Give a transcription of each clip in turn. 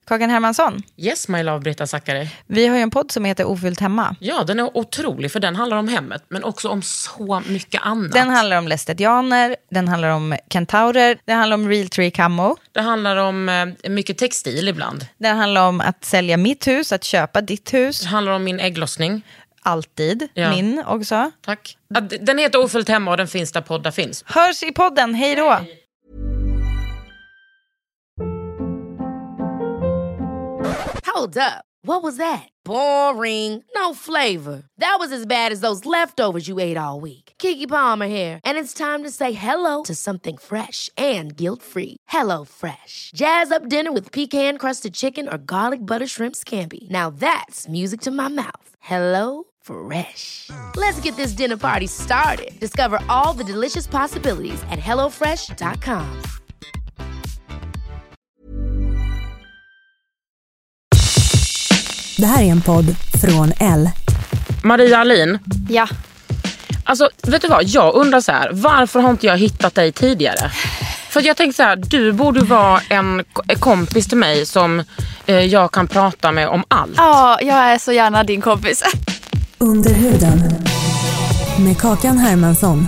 Kakan Hermansson. Yes, my love, Britta Zackari. Vi har ju en podd som heter Ofyllt hemma. Ja, den är otrolig för den handlar om hemmet, men också om så mycket annat. Den handlar om lästetianer, den handlar om kentaurer, den handlar om real tree camo. Det handlar om mycket textil ibland. Den handlar om att sälja mitt hus, att köpa ditt hus. Det handlar om min ägglossning. Alltid, min också. Tack. Den heter Ofyllt hemma och den finns där poddar finns. Hörs i podden, hej då! Hold up. What was that? Boring. No flavor. That was as bad as those leftovers you ate all week. Keke Palmer here, and it's time to say hello to something fresh and guilt-free. Hello Fresh. Jazz up dinner with pecan-crusted chicken or garlic butter shrimp scampi. Now that's music to my mouth. Hello Fresh. Let's get this dinner party started. Discover all the delicious possibilities at hellofresh.com. Det här är en podd från L. Maria Alin. Ja. Alltså, vet du vad? Jag undrar så här, varför har inte jag hittat dig tidigare? För jag tänkte så här, du borde vara en kompis till mig som jag kan prata med om allt. Ja, jag är så gärna din kompis. Under huden med Kakan Hermansson.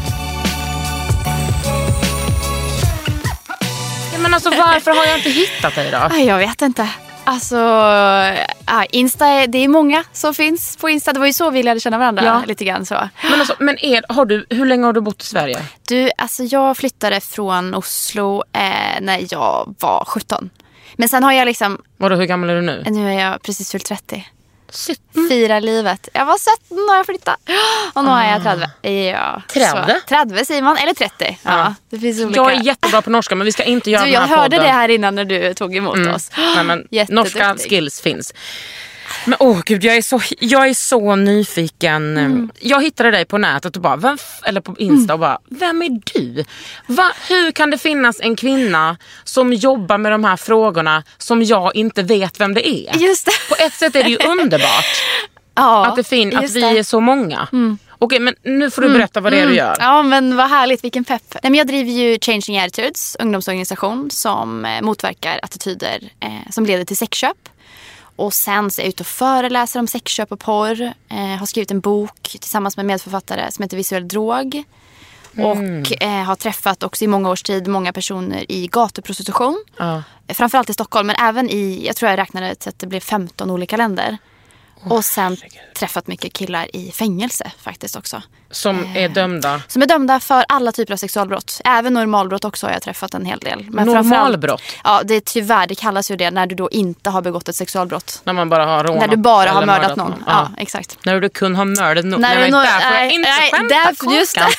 Ja, men alltså, varför har jag inte hittat dig då? Jag vet inte. Alltså, Insta, det är många som finns på Insta. Det var ju så vi lärde känna varandra lite grann så. Men hur länge har du bott i Sverige? Du, alltså jag flyttade från Oslo när jag var 17. Men sen har jag liksom... Vadå, hur gammal är du nu? Nu är jag precis fyllt 30. 17? Fira livet. Jag var 17 när jag flyttade. Och nu är jag 30. Ja, 30 säger man, eller 30. Ja, det finns olika. Jag är jättebra på norska, men vi ska inte göra den här podden. Jag hörde det här innan när du tog emot oss. Nej, men norska skills finns. Men gud, jag är så nyfiken. Jag hittade dig på nätet och bara, eller på Insta och bara, vem är du? Hur kan det finnas en kvinna som jobbar med de här frågorna som jag inte vet vem det är? Just det. På ett sätt är det ju underbart att vi är så många. Okej, men nu får du berätta vad det är du gör. Ja, men vad härligt, vilken pepp. Nej, men jag driver ju Changing Attitudes, ungdomsorganisation som motverkar attityder som leder till sexköp. Och sen så är jag ute och föreläser om sexköp och porr. Har skrivit en bok tillsammans med medförfattare som heter Visuell drog. Och har träffat också i många års tid många personer i gatuprostitution. Framförallt i Stockholm, men även jag tror jag räknade till att det blev 15 olika länder. Och sen träffat mycket killar i fängelse faktiskt också. Som är dömda? Som är dömda för alla typer av sexualbrott. Även normalbrott också har jag träffat en hel del. Men normalbrott? Ja, det kallas ju det när du då inte har begått ett sexualbrott. När man bara har rånat? När du bara har mördat någon. Ja, exakt. När du kunde ha mördat någon. Nej, där får jag inte skämta, just det.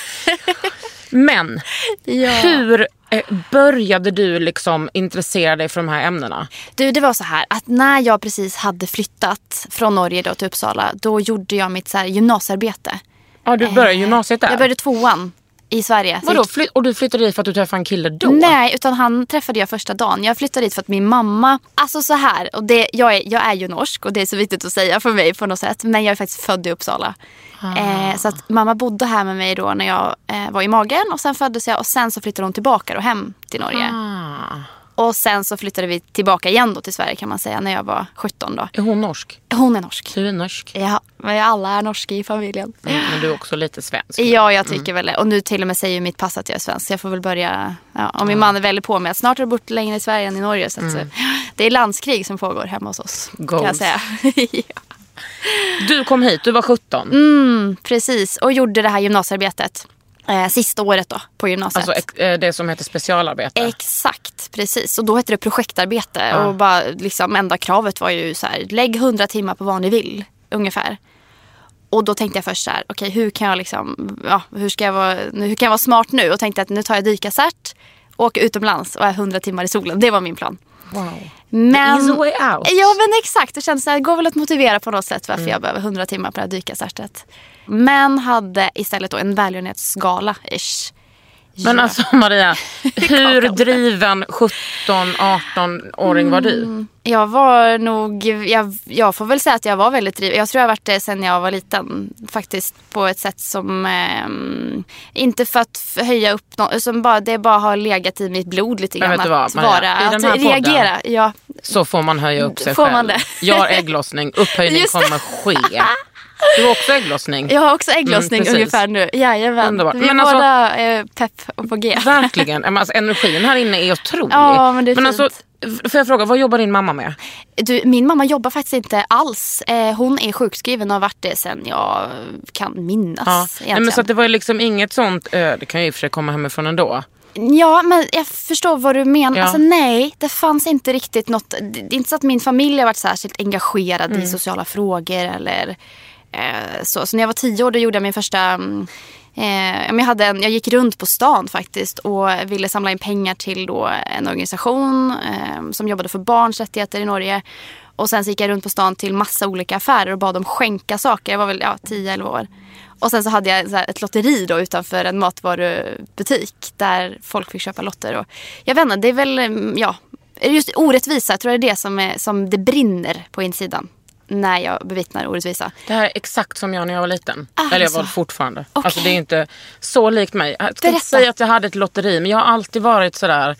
Men hur började du liksom intressera dig för de här ämnena? Du, det var så här att när jag precis hade flyttat från Norge då till Uppsala, då gjorde jag mitt så här gymnasiearbete. Ja, du började gymnasiet där? Jag började 2:an i Sverige. Vadå? Och du flyttade dit för att du träffade en kille då? Nej, utan han träffade jag första dagen. Jag flyttade dit för att min mamma... Alltså så här, och jag är ju norsk och det är så viktigt att säga för mig på något sätt. Men jag är faktiskt född i Uppsala. Så att mamma bodde här med mig då när jag var i magen. Och sen föddes jag och sen så flyttade hon tillbaka då hem till Norge. Och sen så flyttade vi tillbaka igen då till Sverige kan man säga när jag var 17 då. Är hon norsk? Hon är norsk. Du är norsk? Ja, men alla är norska i familjen. Men du är också lite svensk. Ja, jag tycker väl det. Och nu till och med säger mitt pass att jag är svensk. Så jag får väl börja... Ja, och min man är väldigt på mig att snart har du bott längre i Sverige än i Norge. Så att, det är landskrig som pågår hemma hos oss. Kan jag säga. Ja. Du kom hit, du var 17. Precis, och gjorde det här gymnasiearbetet. Sista året då på gymnasiet. Alltså det som heter specialarbete. Exakt, precis. Och då hette det projektarbete. Och bara liksom enda kravet var ju så här, lägg 100 timmar på vad ni vill ungefär. Och då tänkte jag först så här, okej, hur kan jag liksom, hur kan jag vara smart nu? Och tänkte att nu tar jag dykarcert, åker utomlands och är 100 timmar i solen. Det var min plan. Wow. Men, easy way out. Ja, men exakt. Det kändes så här, det går väl att motivera på något sätt varför jag behöver 100 timmar på det här dykarcertet. Men hade istället då en välgörenhetsgala-ish Men alltså Maria, hur driven 17-18-åring var du? Jag var nog, jag får väl säga att jag var väldigt driven. Jag tror jag har varit det sedan jag var liten. Faktiskt på ett sätt som, inte för att höja upp som bara, det bara har legat i mitt blod lite grann. Men vet du vad, att Maria, vara, i den här att reagera. Ja. Så får man höja upp sig Får själv. man det? Jag har ägglossning, upphöjning kommer ske. Du har också ägglossning. Jag har också ägglossning ungefär nu. Jajamän. Underbart. Vi är Men båda pepp och på G. Verkligen. Alltså, energin här inne är otrolig. Ja, men det är fint. Alltså, får jag fråga, vad jobbar din mamma med? Min mamma jobbar faktiskt inte alls. Hon är sjukskriven och har varit det sen jag kan minnas. Nej, men så att det var liksom inget sånt, det kan ju i och för sig komma hemifrån ändå. Ja, men jag förstår vad du menar. Ja. Alltså nej, det fanns inte riktigt något. Det är inte så att min familj har varit särskilt engagerad i sociala frågor eller så. Så när jag var 10 år då gjorde jag min första... jag gick runt på stan faktiskt och ville samla in pengar till då en organisation som jobbade för barns rättigheter i Norge. Och sen så gick jag runt på stan till massa olika affärer och bad dem skänka saker. Jag var väl 10-11 år. Och sen så hade jag ett lotteri då utanför en matvarubutik där folk fick köpa lotter. Och jag vet inte, det är väl, just orättvisa. Jag tror det är det som det brinner på insidan när jag bevittnar orättvisa. Det här är exakt som jag när jag var liten. Eller jag var fortfarande. Okay. Alltså det är inte så likt mig. Jag ska inte säga att jag hade ett lotteri, men jag har alltid varit sådär...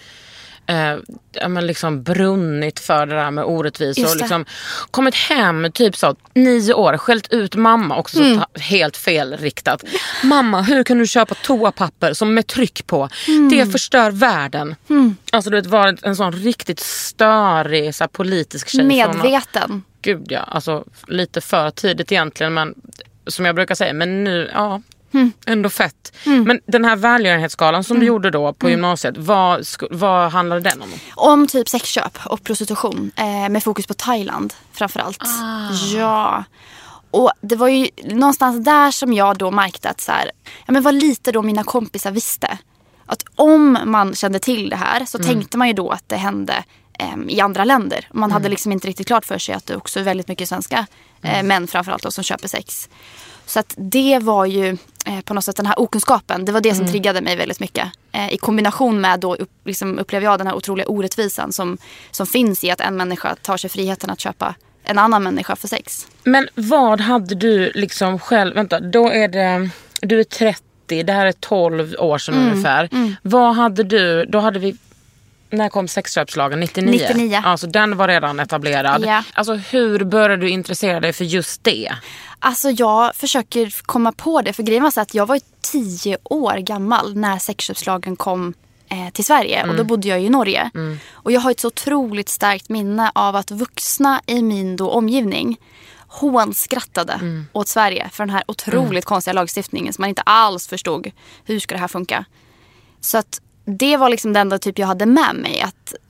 men liksom brunnit för det där med orättvisor och liksom kommit hem typ så 9 år, skällt ut mamma också så helt felriktat. Mamma, hur kan du köpa toapapper som med tryck på? Det förstör världen. Alltså du vet, var en sån riktigt störig så här, politisk tjej. Medveten. Gud ja, alltså lite för tidigt egentligen, men som jag brukar säga, men nu, ändå fett. Men den här välgörenhetsskalan som du gjorde då på gymnasiet, vad handlade den om? Om typ sexköp och prostitution med fokus på Thailand framförallt. Ja. Och det var ju någonstans där som jag då märkte att så här, men vad lite då mina kompisar visste. Att om man kände till det här så tänkte man ju då att det hände i andra länder. Man hade liksom inte riktigt klart för sig att det också är väldigt mycket svenska män framförallt då, som köper sex. Så att det var ju på något sätt den här okunskapen. Det var det som triggade mig väldigt mycket. I kombination med då upplever jag den här otroliga orättvisan som finns i att en människa tar sig friheten att köpa en annan människa för sex. Men vad hade du liksom själv... Vänta, då är det... Du är 30, det här är 12 år sedan ungefär. Vad hade du... Då hade vi... När kom sexköpslagen? 99? Alltså den var redan etablerad. Ja. Alltså hur började du intressera dig för just det? Alltså jag försöker komma på det. För grejen var så att jag var 10 år gammal när sexköpslagen kom till Sverige. Och då bodde jag i Norge. Och jag har ett så otroligt starkt minne av att vuxna i min då omgivning hånskrattade åt Sverige för den här otroligt konstiga lagstiftningen som man inte alls förstod. Hur ska det här funka? Så att det var liksom den enda typ jag hade med mig.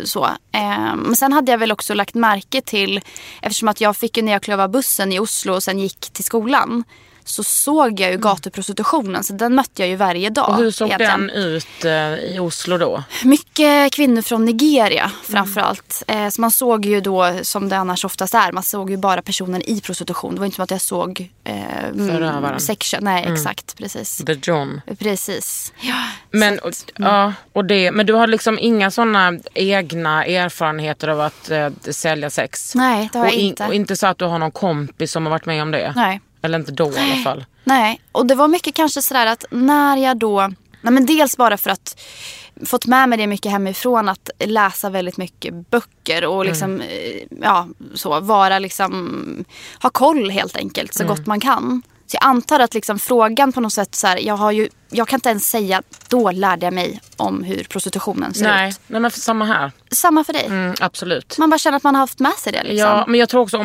Men sen hade jag väl också lagt märke till, eftersom att jag fick när jag klev av bussen i Oslo och sen gick till skolan, så såg jag ju gatuprostitutionen. Så den mötte jag ju varje dag. Och hur såg egentligen. den ut i Oslo då? Mycket kvinnor från Nigeria framförallt. Så man såg ju då, som det annars oftast är, man såg ju bara personen i prostitution. Det var inte som att jag såg sexköp. Nej, exakt, precis. The John. Precis. Ja, men, men du har liksom inga sådana egna erfarenheter av att sälja sex? Nej, det har jag inte. Och inte så att du har någon kompis som har varit med om det? Nej. Eller inte då i alla fall. Nej, och det var mycket kanske sådär att när jag då... Nej, men dels bara för att fått med mig det mycket hemifrån, att läsa väldigt mycket böcker och liksom, vara liksom... Ha koll helt enkelt så gott man kan. Så jag antar att liksom frågan på något sätt så här, jag kan inte ens säga, då lärde jag mig om hur prostitutionen ser ut. Nej, men samma här. Samma för dig? Absolut. Man bara känner att man har haft med sig det liksom. Ja, men jag tror också om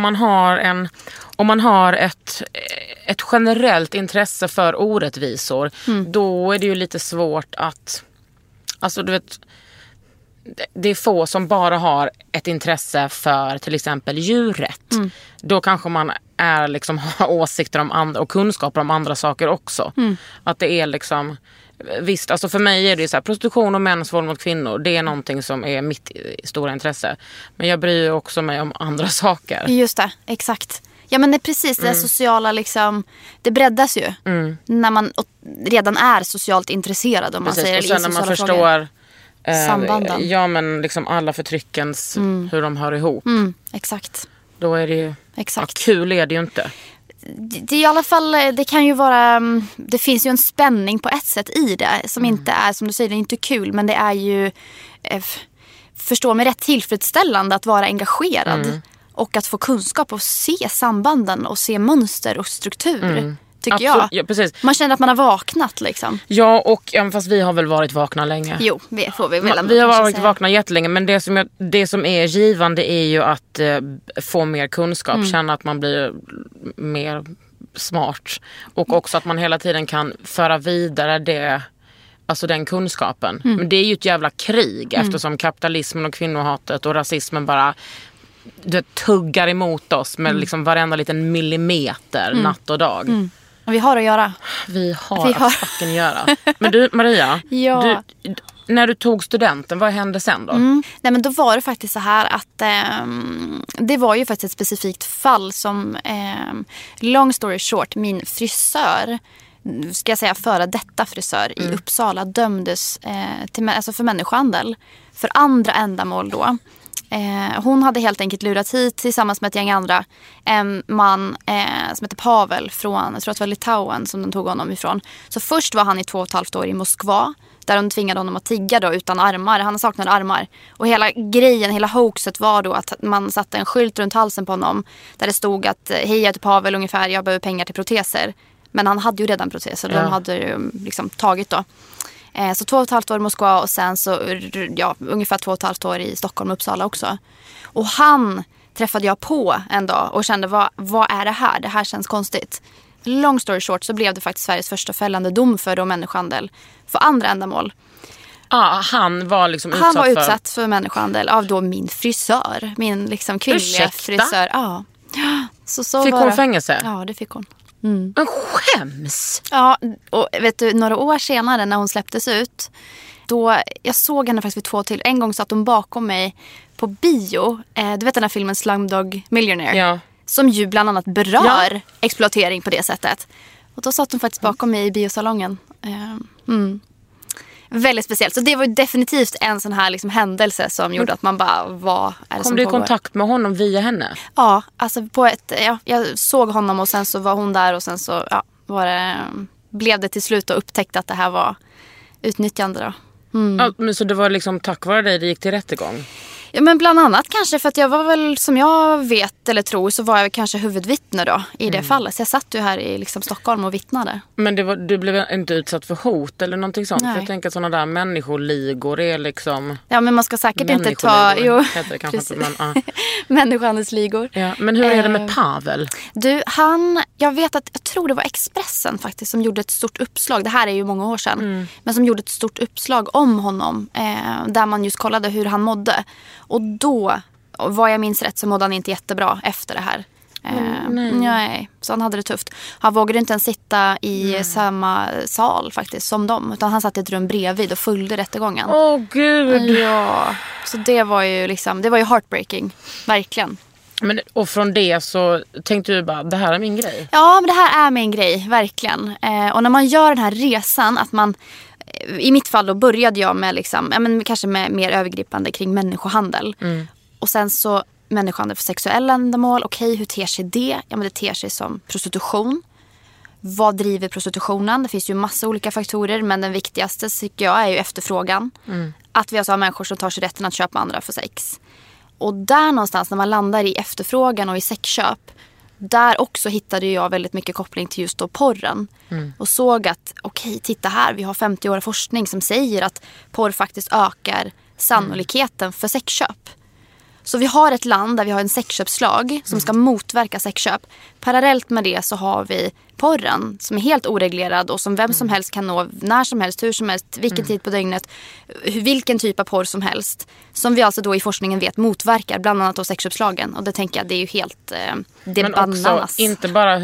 man har ett generellt intresse för orättvisor, då är det ju lite svårt att... Alltså du vet... Det är få som bara har ett intresse för till exempel djurrätt. Då kanske man liksom har åsikter om andra och kunskaper om andra saker också. Att det är liksom... Visst, alltså för mig är det så här, prostitution och mäns våld mot kvinnor, det är någonting som är mitt stora intresse. Men jag bryr också mig om andra saker. Just det, exakt. Ja, men det är precis det sociala liksom, det breddas ju när man redan är socialt intresserad, om man säger, och sen när man förstår sambanden. Ja, men liksom alla förtryckens hur de hör ihop. Exakt. Då är det ju Exakt. kul är det ju inte. Det är i alla fall, det kan ju vara, det finns ju en spänning på ett sätt i det som inte är, som du säger, det är inte kul, men det är ju förstå mig rätt, tillfredsställande att vara engagerad och att få kunskap och se sambanden och se mönster och struktur. Tycker jag. Ja, precis. Man känner att man har vaknat liksom. Ja, och fast vi har väl varit vakna länge. Jo, det får vi väl. Vi har varit vakna jättelänge, men det som är givande är ju att få mer kunskap, känna att man blir mer smart, och också att man hela tiden kan föra vidare alltså den kunskapen. Men det är ju ett jävla krig eftersom kapitalismen och kvinnohatet och rasismen bara det tuggar emot oss med liksom varenda liten millimeter natt och dag. Och vi har att göra. Vi har att fucking göra. Men du, Maria, när du tog studenten, vad hände sen då? Nej, men då var det faktiskt så här att det var ju faktiskt ett specifikt fall som long story short, min frisör, ska jag säga före detta frisör i Uppsala, dömdes alltså för människohandel för andra ändamål då. Hon hade helt enkelt lurat hit tillsammans med ett gäng andra en man som heter Pavel från, jag tror att det var Litauen som de tog honom ifrån. Så först var han i 2,5 år i Moskva, där de tvingade honom att tigga då utan armar. Han saknade armar. Och hela grejen, hela hoaxet var då att man satte en skylt runt halsen på honom där det stod att hej, jag heter Pavel ungefär, jag behöver pengar till proteser. Men han hade ju redan proteser, de hade ju liksom tagit då. Så 2,5 år i Moskva och sen så ungefär 2,5 år i Stockholm och Uppsala också. Och han träffade jag på en dag och kände, vad är det här? Det här känns konstigt. Long story short så blev det faktiskt Sveriges första fällande dom för människohandel för andra ändamål. Han var liksom utsatt för människohandel av då min frisör. Min liksom kvinnliga frisör. Ja. Så fick hon fängelse? Ja, det fick hon. Men skäms! Ja, och vet du, några år senare när hon släpptes ut, då, jag såg henne faktiskt vid 2 till. En gång satt hon bakom mig på bio. Du vet den här filmen Slumdog Millionaire? Ja. Som ju bland annat berör exploatering på det sättet. Och då satt hon faktiskt bakom mig i biosalongen. Väldigt speciellt. Så det var ju definitivt en sån här liksom händelse som gjorde att man bara, vad är det kom du i kontakt med honom via henne? Ja, alltså jag såg honom och sen så var hon där och sen så blev det till slut och upptäckte att det här var utnyttjande då. Ja, men så det var liksom tack vare dig det gick till rättegång? Ja, men bland annat kanske för att jag var väl, som jag vet eller tror, så var jag kanske huvudvittne då i det fallet. Så jag satt ju här i liksom Stockholm och vittnade. Men du blev inte utsatt för hot eller någonting sånt? För jag tänker att sådana där människoligor är liksom... Ja, men man ska säkert inte ta... Jo, heter det kanske inte, men, människohandelsligor. Ja, men hur är det med Pavel? Du, jag vet att, jag tror det var Expressen faktiskt som gjorde ett stort uppslag. Det här är ju många år sedan. Men som gjorde ett stort uppslag om honom. Där man just kollade hur han mådde. Och då, vad jag minns rätt, så mådde han inte jättebra efter det här. Nej, så han hade det tufft. Han vågade inte ens sitta i samma sal faktiskt som dem. Utan han satt i ett rum bredvid och följde rättegången. Åh gud! Ja, så det var ju liksom, det var ju heartbreaking, verkligen. Men, och från det så tänkte du bara, det här är min grej? Ja, men det här är min grej, verkligen. Och när man gör den här resan, att man... I mitt fall då började jag med liksom, kanske med mer övergripande kring människohandel. Och sen så människohandel för sexuella ändamål. Okej, hur ter sig det? Ja, men det ter sig som prostitution. Vad driver prostitutionen? Det finns ju massa olika faktorer, men den viktigaste tycker jag är ju efterfrågan. Att vi alltså har människor som tar sig rätten att köpa andra för sex. Och där någonstans när man landar i efterfrågan och i sexköp, där också hittade jag väldigt mycket koppling till just då porren. Och såg att, okej, titta här, vi har 50 år av forskning som säger att porr faktiskt ökar sannolikheten för sexköp. Så vi har ett land där vi har en sexköpslag som ska motverka sexköp. Parallellt med det så har vi porren som är helt oreglerad och som vem som helst kan nå när som helst, hur som helst, vilken tid på dygnet, vilken typ av porr som helst. Som vi alltså då i forskningen vet motverkar bland annat då sexköpslagen. Och det tänker jag, det är ju helt det är bananas. Men också inte bara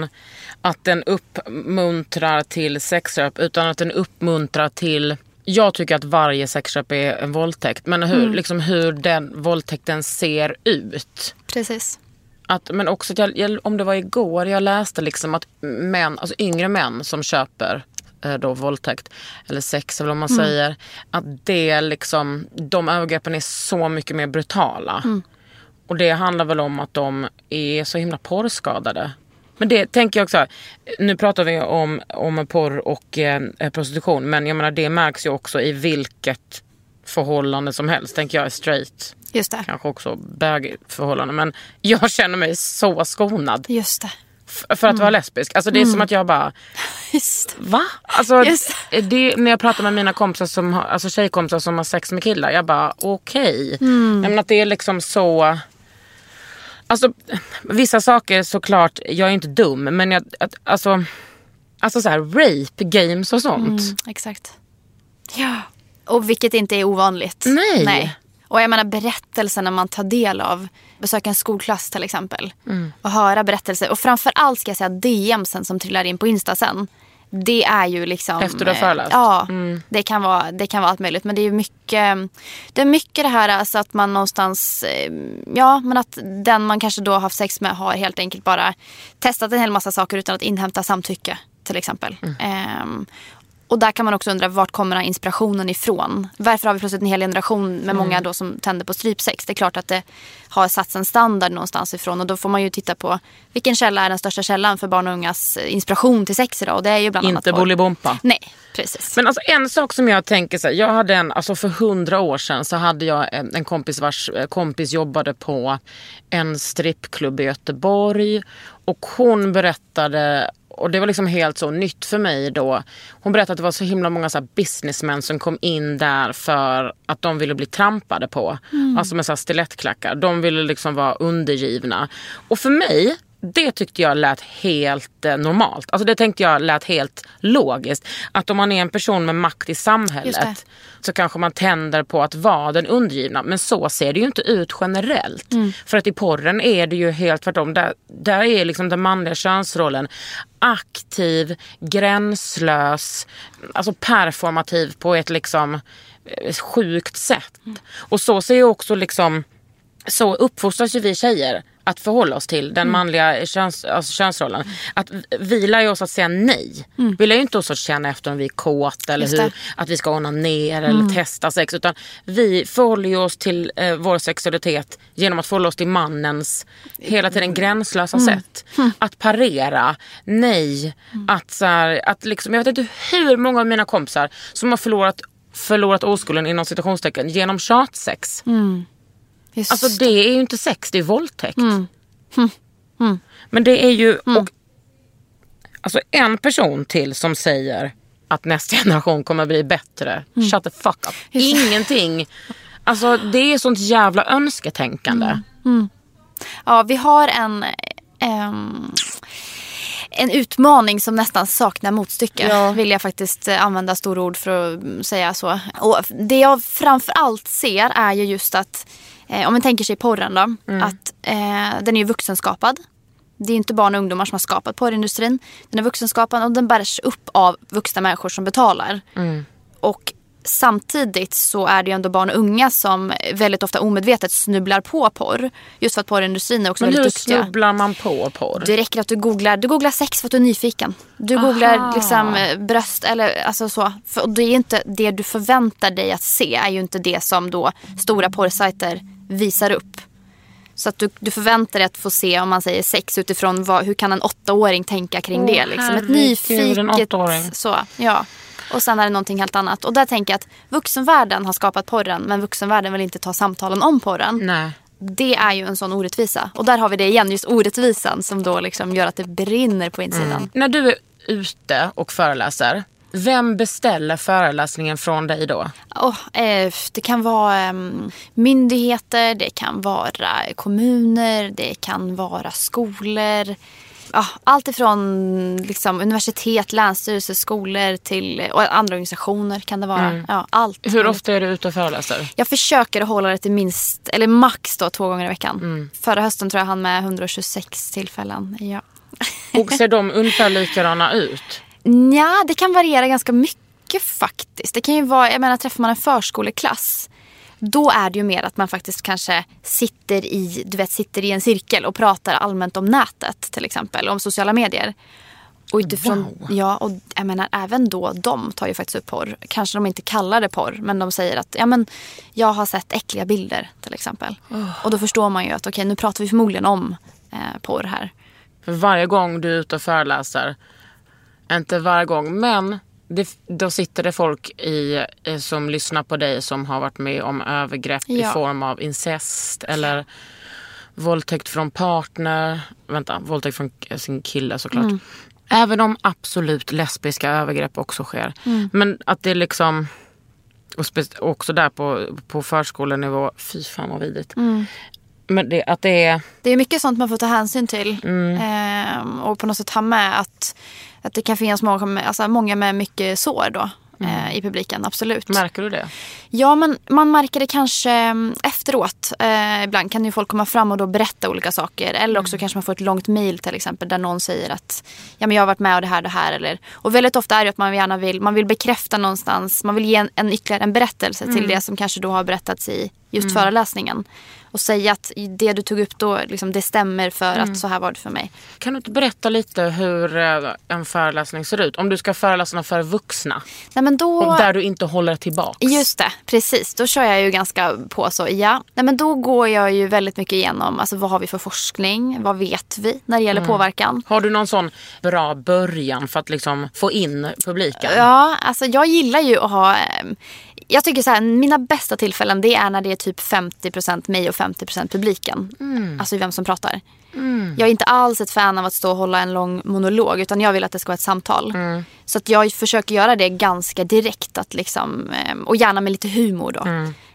att den uppmuntrar till sexköp, utan att den uppmuntrar till... Jag tycker att varje sexköp är en våldtäkt. Men hur den våldtäkten ser ut. Precis. Men också att om det var igår, jag läste liksom att män, alltså yngre män som köper då våldtäkt eller sex eller vad man säger, att det liksom, de övergreppen är så mycket mer brutala. Och det handlar väl om att de är så himla porrskadade. Men det tänker jag också, nu pratar vi om porr och prostitution, men jag menar det märks ju också i vilket förhållande som helst, tänker jag är straight. Just det. Kanske också bögförhållande, men jag känner mig så skonad. Just det. För att vara lesbisk. Alltså det är som att jag bara... Just det. Va? Alltså Just det, när jag pratar med mina kompisar som har, alltså tjejkompisar som har sex med killar, jag bara okej. Jag menar att det är liksom så... Alltså vissa saker såklart, jag är inte dum, men alltså så här rape games och sånt. Exakt. Ja. Och vilket inte är ovanligt. Nej. Och jag menar berättelserna man tar del av, besöka en skolklass till exempel, och höra berättelser. Och framförallt ska jag säga DMsen som trillar in på Insta sen. Det är ju liksom... Efter du har föreläst? Ja, det kan vara allt möjligt. Men det är mycket det här alltså att man någonstans... Ja, men att den man kanske då har haft sex med har helt enkelt bara testat en hel massa saker utan att inhämta samtycke till exempel. Och där kan man också undra, vart kommer den här inspirationen ifrån? Varför har vi plötsligt en hel generation med många då som tänder på strypsex? Det är klart att det har satts en standard någonstans ifrån. Och då får man ju titta på vilken källa är den största källan för barn och ungas inspiration till sex idag. Och det är ju bland annat... Inte Bolibompa. Nej, precis. Men alltså en sak som jag tänker så här, jag hade alltså för 100 år sedan så hade jag en kompis vars kompis jobbade på en strippklubb i Göteborg. Och hon berättade... Och det var liksom helt så nytt för mig då. Hon berättade att det var så himla många så här businessmän som kom in där för att de ville bli trampade på. Alltså med så här stilettklackar. De ville liksom vara undergivna. Och för mig, det tyckte jag lät helt normalt. Alltså det tänkte jag lät helt logiskt. Att om man är en person med makt i samhället så kanske man tänder på att vara den undergivna. Men så ser det ju inte ut generellt. För att i porren är det ju helt tvärtom. Där är liksom den manliga könsrollen aktiv, gränslös, alltså performativ på ett liksom sjukt sätt. Och så ser ju också liksom, så uppfostras ju vi tjejer att förhålla oss till den manliga könsrollen. Att vi lär ju oss att säga nej. Vi lär ju inte oss att känna efter om vi är kåt eller att vi ska ordna ner eller testa sex. Utan vi förhåller oss till vår sexualitet genom att förhålla oss till mannens hela tiden gränslösa sätt. Att parera, nej. Att liksom, jag vet inte hur många av mina kompisar som har förlorat oskulden inom citationstecken genom tjatsex. Alltså det är ju inte sex, det är våldtäkt. Men det är ju och, alltså en person till som säger att nästa generation kommer bli bättre. Shut the fuck up. Ingenting. Alltså det är sånt jävla önsketänkande. Ja, vi har en utmaning som nästan saknar motstycke. Vill jag faktiskt använda stora ord för att säga så. Och det jag framförallt ser är ju just att om man tänker sig porren då, att den är ju vuxenskapad. Det är inte barn och ungdomar som har skapat porrindustrin. Den är vuxenskapad och den bärs upp av vuxna människor som betalar. Och samtidigt så är det ju ändå barn och unga som väldigt ofta omedvetet snubblar på porr. Just för att porrindustrin är också väldigt duktiga. Men hur snubblar man på porr? Det räcker att du googlar sex för att du är nyfiken. Du googlar liksom bröst eller alltså så. För det är inte det du förväntar dig att se, är ju inte det som då stora porrsajter visar upp. Så att du förväntar dig att få se, om man säger sex, utifrån hur kan en 8-åring tänka kring det liksom. Ett nyfiket så, ja. Och sen är det någonting helt annat. Och där tänker jag att vuxenvärlden har skapat porren, men vuxenvärlden vill inte ta samtalen om porren. Nej. Det är ju en sån orättvisa. Och där har vi det igen, just orättvisan som då liksom gör att det brinner på insidan. När du är ute och föreläser, vem beställer föreläsningen från dig då? Det kan vara myndigheter, det kan vara kommuner, det kan vara skolor. Allt ifrån liksom universitet, länsstyrelser, skolor till och andra organisationer kan det vara. Allt. Hur ofta är du ute och föreläser? Jag försöker hålla det till minst, eller max då 2 gånger i veckan. Förra hösten tror jag han med 126 tillfällen. Ja. Och ser de ungefär likadana ut? Ja, det kan variera ganska mycket faktiskt. Det kan ju vara, jag menar, träffar man en förskoleklass Då är det ju mer att man faktiskt kanske sitter i en cirkel och pratar allmänt om nätet till exempel, om sociala medier. Och utifrån, ja, och jag menar även då de tar ju faktiskt upp porr. Kanske de inte kallar det porr, men de säger att jag har sett äckliga bilder till exempel. Och då förstår man ju att okej, nu pratar vi förmodligen om porr här. För varje gång du är ute och föreläser, inte varje gång, men då sitter det folk som lyssnar på dig som har varit med om övergrepp i form av incest eller våldtäkt från partner. Våldtäkt från sin kille såklart. Även om absolut lesbiska övergrepp också sker. Men att det liksom, och också där på förskolenivå, fy fan vad vidrigt. Men det är mycket sånt man får ta hänsyn till. Och på något sätt ha med att det kan finnas många med mycket sår då. I publiken, absolut. Märker du det? Ja, men man märker det kanske efteråt. Ibland kan ju folk komma fram och då berätta olika saker. Eller också kanske man får ett långt mejl till exempel där någon säger att jag har varit med och det här. Eller, och väldigt ofta är det att man gärna vill bekräfta någonstans. Man vill ge ytterligare en berättelse till det som kanske då har berättats i just föreläsningen. Och säga att det du tog upp då, liksom, det stämmer för att så här var det för mig. Kan du inte berätta lite hur en föreläsning ser ut? Om du ska föreläsa för vuxna. Nej, men då, och där du inte håller tillbaka. Just det, precis. Då kör jag ju ganska på så. Ja. Nej, men då går jag ju väldigt mycket igenom vad har vi för forskning? Vad vet vi när det gäller påverkan? Har du någon sån bra början för att liksom få in publiken? Ja, alltså jag gillar ju att ha... Jag tycker så här, mina bästa tillfällen det är när det är typ 50% mig och 50% publiken. Alltså vem som pratar. Jag är inte alls ett fan av att stå och hålla en lång monolog, utan jag vill att det ska vara ett samtal. Så att jag försöker göra det ganska direkt att liksom, och gärna med lite humor då.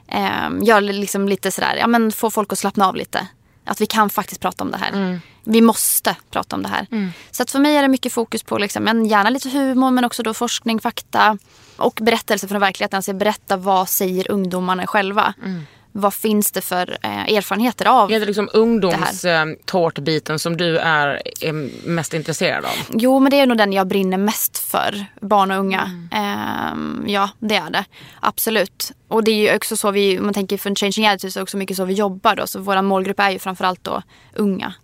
Gör liksom lite sådär, få folk att slappna av lite. Att vi kan faktiskt prata om det här. Vi måste prata om det här. Så att för mig är det mycket fokus på liksom, gärna lite humor, men också då forskning, fakta och berättelser från verkligheten. Alltså berätta vad säger ungdomarna själva. Vad finns det för erfarenheter av det? Är det liksom ungdomstårtbiten som du är mest intresserad av? Jo, men det är nog den jag brinner mest för. Barn och unga. Ja, det är det. Absolut. Och det är ju också så om man tänker för Changing Attitudes, är också mycket så vi jobbar då. Så vår målgrupp är ju framförallt då unga.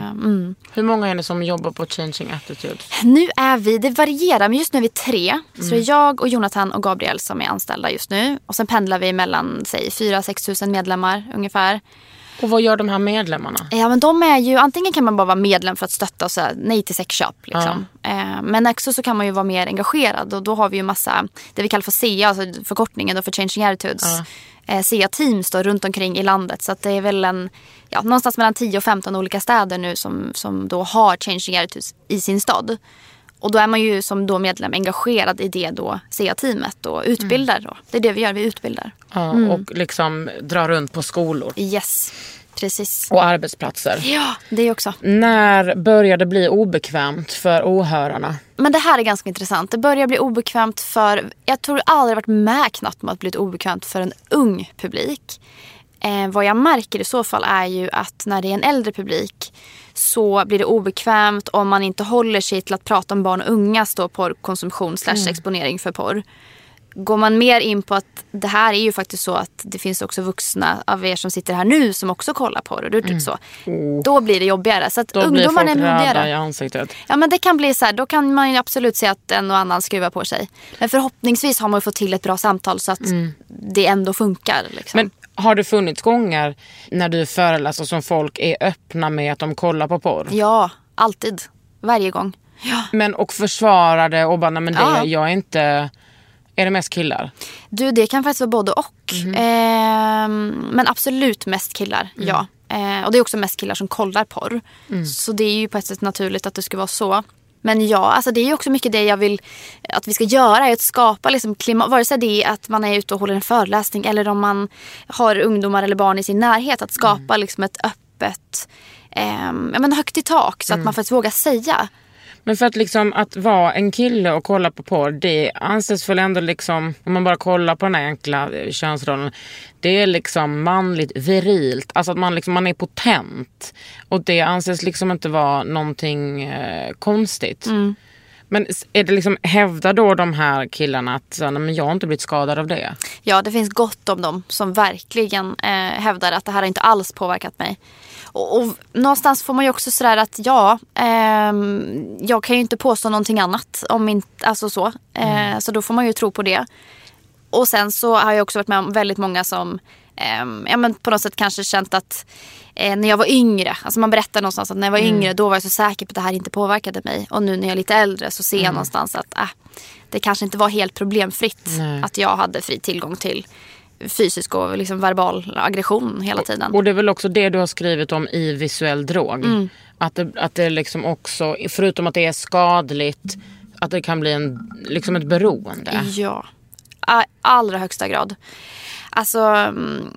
Hur många är det som jobbar på Changing Attitudes? Nu är det varierar, men just nu är vi 3. Så det är jag och Jonathan och Gabriel som är anställda just nu. Och sen pendlar vi mellan, 4-6 tusen medlemmar ungefär. Och vad gör de här medlemmarna? Ja, men de är ju, antingen kan man bara vara medlem för att stötta och säga nej till sexshop liksom. Men också så kan man ju vara mer engagerad, och då har vi ju massa, det vi kallar för CA, alltså förkortningen då för Changing Attitudes. CA-teams då runt omkring i landet. Så att det är väl någonstans mellan 10 och 15 olika städer nu som då har Changing Attitudes i sin stad. Och då är man ju som då medlem engagerad i det då CA-teamet och utbildar då. Det är det vi gör, vi utbildar. Och liksom drar runt på skolor. Yes, precis. Och arbetsplatser. Ja, det också. När börjar det bli obekvämt för åhörarna? Men det här är ganska intressant. Det börjar bli obekvämt för, jag tror aldrig varit med knappt med att bli obekvämt för en ung publik. Vad jag märker i så fall är ju att när det är en äldre publik så blir det obekvämt om man inte håller sig till att prata om barn och ungas porrkonsumtion / exponering för porr. Går man mer in på att det här är ju faktiskt så att det finns också vuxna av er som sitter här nu som också kollar porr, och det är så. Då blir det jobbigare. Så att då ungdomarna är modigare. modigare I ansiktet. Ja, men det kan bli så här, då kan man ju absolut se att en och annan skruvar på sig. Men förhoppningsvis har man ju fått till ett bra samtal så att det ändå funkar liksom. Men har det funnits gånger när du föreläser som folk är öppna med att de kollar på porr? Ja, alltid. Varje gång. Ja. Men och försvara det och bara, nej men det, jag är inte... Är det mest killar? Du, det kan faktiskt vara både och. Men absolut mest killar, ja. Och det är också mest killar som kollar porr. Så det är ju på ett sätt naturligt att det ska vara så. Men ja, alltså det är ju också mycket det jag vill att vi ska göra, är att skapa liksom klimat. Vare sig det är att man är ute och håller en föreläsning eller om man har ungdomar eller barn i sin närhet. Att skapa liksom ett öppet, högt i tak så att man faktiskt vågar säga. Men för att liksom att vara en kille och kolla på porr, det anses väl ändå liksom, om man bara kollar på den här enkla könsrollen, det är liksom manligt, virilt, alltså att man är potent, och det anses liksom inte vara någonting konstigt. Men är det liksom, hävdar då de här killarna att men jag har inte blivit skadad av det? Ja, det finns gott om dem som verkligen hävdar att det här har inte alls påverkat mig. Och någonstans får man ju också sådär att jag kan ju inte påstå någonting annat om inte, alltså så. Så då får man ju tro på det. Och sen så har jag också varit med om väldigt många som men på något sätt kanske känt att när jag var yngre, alltså man berättar någonstans att när jag var yngre då var jag så säker på att det här inte påverkade mig. Och nu när jag är lite äldre så ser jag någonstans att det kanske inte var helt problemfritt att jag hade fri tillgång till fysisk och liksom verbal aggression hela tiden. Och det är väl också det du har skrivit om i Visuell drog. Att det liksom också, förutom att det är skadligt, att det kan bli liksom ett beroende. Ja, allra högsta grad. Alltså,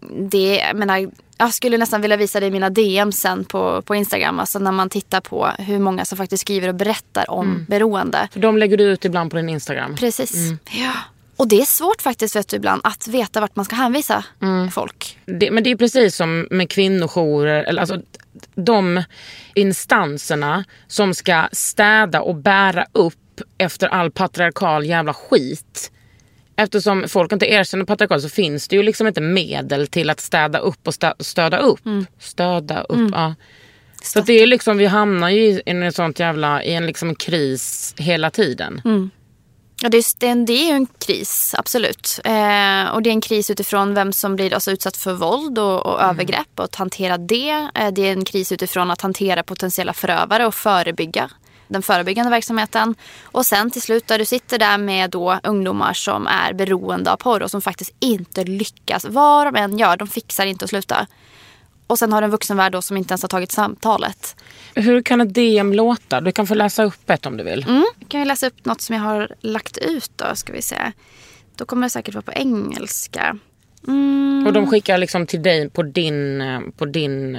jag skulle nästan vilja visa dig mina DM sen på Instagram. Alltså när man tittar på hur många som faktiskt skriver och berättar om beroende. För de lägger du ut ibland på din Instagram. Precis, ja. Och det är svårt faktiskt, vet du, ibland att veta vart man ska hänvisa folk. Men det är precis som med kvinnojourer, eller alltså de instanserna som ska städa och bära upp efter all patriarkal jävla skit. Eftersom folk inte erkänner patriarkal så finns det ju liksom inte medel till att städa upp och stöda upp. Stöda upp, ja. Så det är liksom, vi hamnar ju i en sånt jävla, i en liksom kris hela tiden. Ja, det är ju en kris, absolut. Och det är en kris utifrån vem som blir alltså utsatt för våld och övergrepp och att hantera det. Det är en kris utifrån att hantera potentiella förövare och förebygga den förebyggande verksamheten. Och sen till slut där du sitter där med då ungdomar som är beroende av porr och som faktiskt inte lyckas. Vad de än gör, de fixar inte att sluta. Och sen har du en vuxenvärld då som inte ens har tagit samtalet. Hur kan ett DM låta? Du kan få läsa upp ett om du vill. Kan jag läsa upp något som jag har lagt ut då, ska vi se. Då kommer det säkert vara på engelska. Och de skickar liksom till dig på din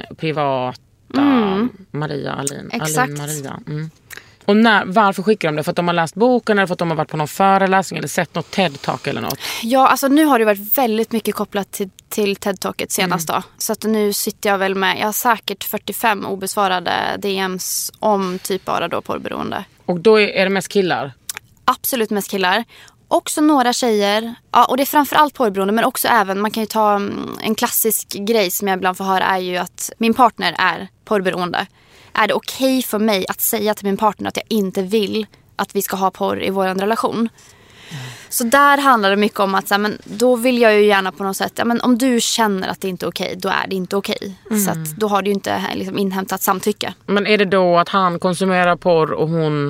privata Maria Alin. Exakt. Alin Maria. Och varför skickar de det? För att de har läst boken eller för att de har varit på någon föreläsning eller sett något TED-talk eller något? Ja, alltså nu har det varit väldigt mycket kopplat till TED-talket senast då. Så att nu sitter jag väl med, jag har säkert 45 obesvarade DMs om typ bara då porrberoende. Och då är det mest killar? Absolut mest killar. Också några tjejer. Ja, och det är framförallt porrberoende, men också även, man kan ju ta en klassisk grej som jag ibland får höra är ju att min partner är porrberoende. Är det okej för mig att säga till min partner att jag inte vill att vi ska ha porr i vår relation? Så där handlar det mycket om att så här, men då vill jag ju gärna på något sätt, ja, men om du känner att det inte är okej, då är det inte okej. Så att då har du ju inte liksom inhämtat samtycke. Men är det då att han konsumerar porr och hon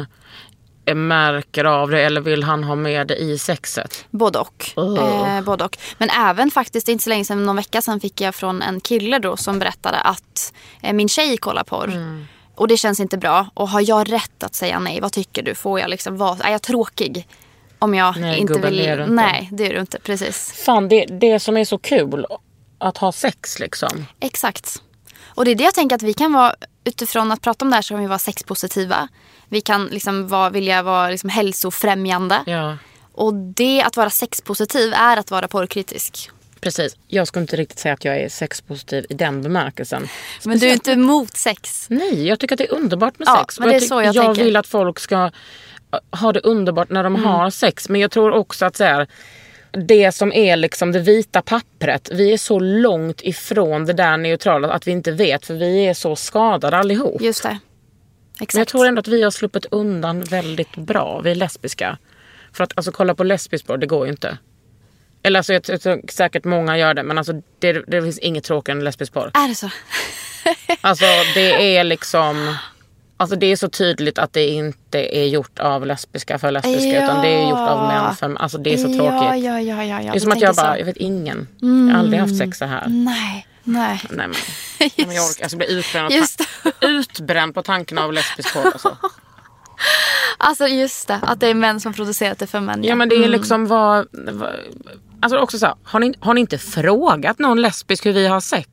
märker av det, eller vill han ha med det i sexet? Både och. Både och. Men även faktiskt inte så länge sedan, någon vecka sedan fick jag från en kille då som berättade att min tjej kollar porr. Och det känns inte bra. Och har jag rätt att säga nej? Vad tycker du? Får jag liksom är jag tråkig om jag inte vill? Nej, det är du inte. Precis. Fan, det som är så kul att ha sex liksom. Exakt. Och det är det jag tänker att vi kan vara, utifrån att prata om det här så kan vi vara sexpositiva. Vi kan liksom vilja vara liksom hälsofrämjande. Ja. Och det att vara sexpositiv är att vara porrkritisk. Precis. Jag skulle inte riktigt säga att jag är sexpositiv i den bemärkelsen. Men du är inte emot sex? Nej, jag tycker att det är underbart med sex. Men det är så jag tänker. Vill att folk ska ha det underbart när de har sex. Men jag tror också att så här, det som är liksom det vita pappret, vi är så långt ifrån det där neutrala att vi inte vet, för vi är så skadade allihop. Just det. Exakt. Men jag tror ändå att vi har sluppit undan väldigt bra. Vi är lesbiska. För att alltså, kolla på lesbisk porr, det går ju inte. Eller alltså, jag tror säkert många gör det, men alltså, det finns inget tråkigare än lesbisk porr. Är det så? Alltså det är liksom, alltså det är så tydligt att det inte är gjort av lesbiska för lesbiska, utan det är gjort av män för, alltså det är så tråkigt. Ja. Det är som att jag vet ingen. Jag har aldrig haft sex så här. Nej men jag orkar, alltså bli utbränd på tanken av lesbisk porr alltså. Alltså just det, att det är män som producerat det för män. Ja, men det är liksom alltså också så här, har ni inte frågat någon lesbisk hur vi har sex?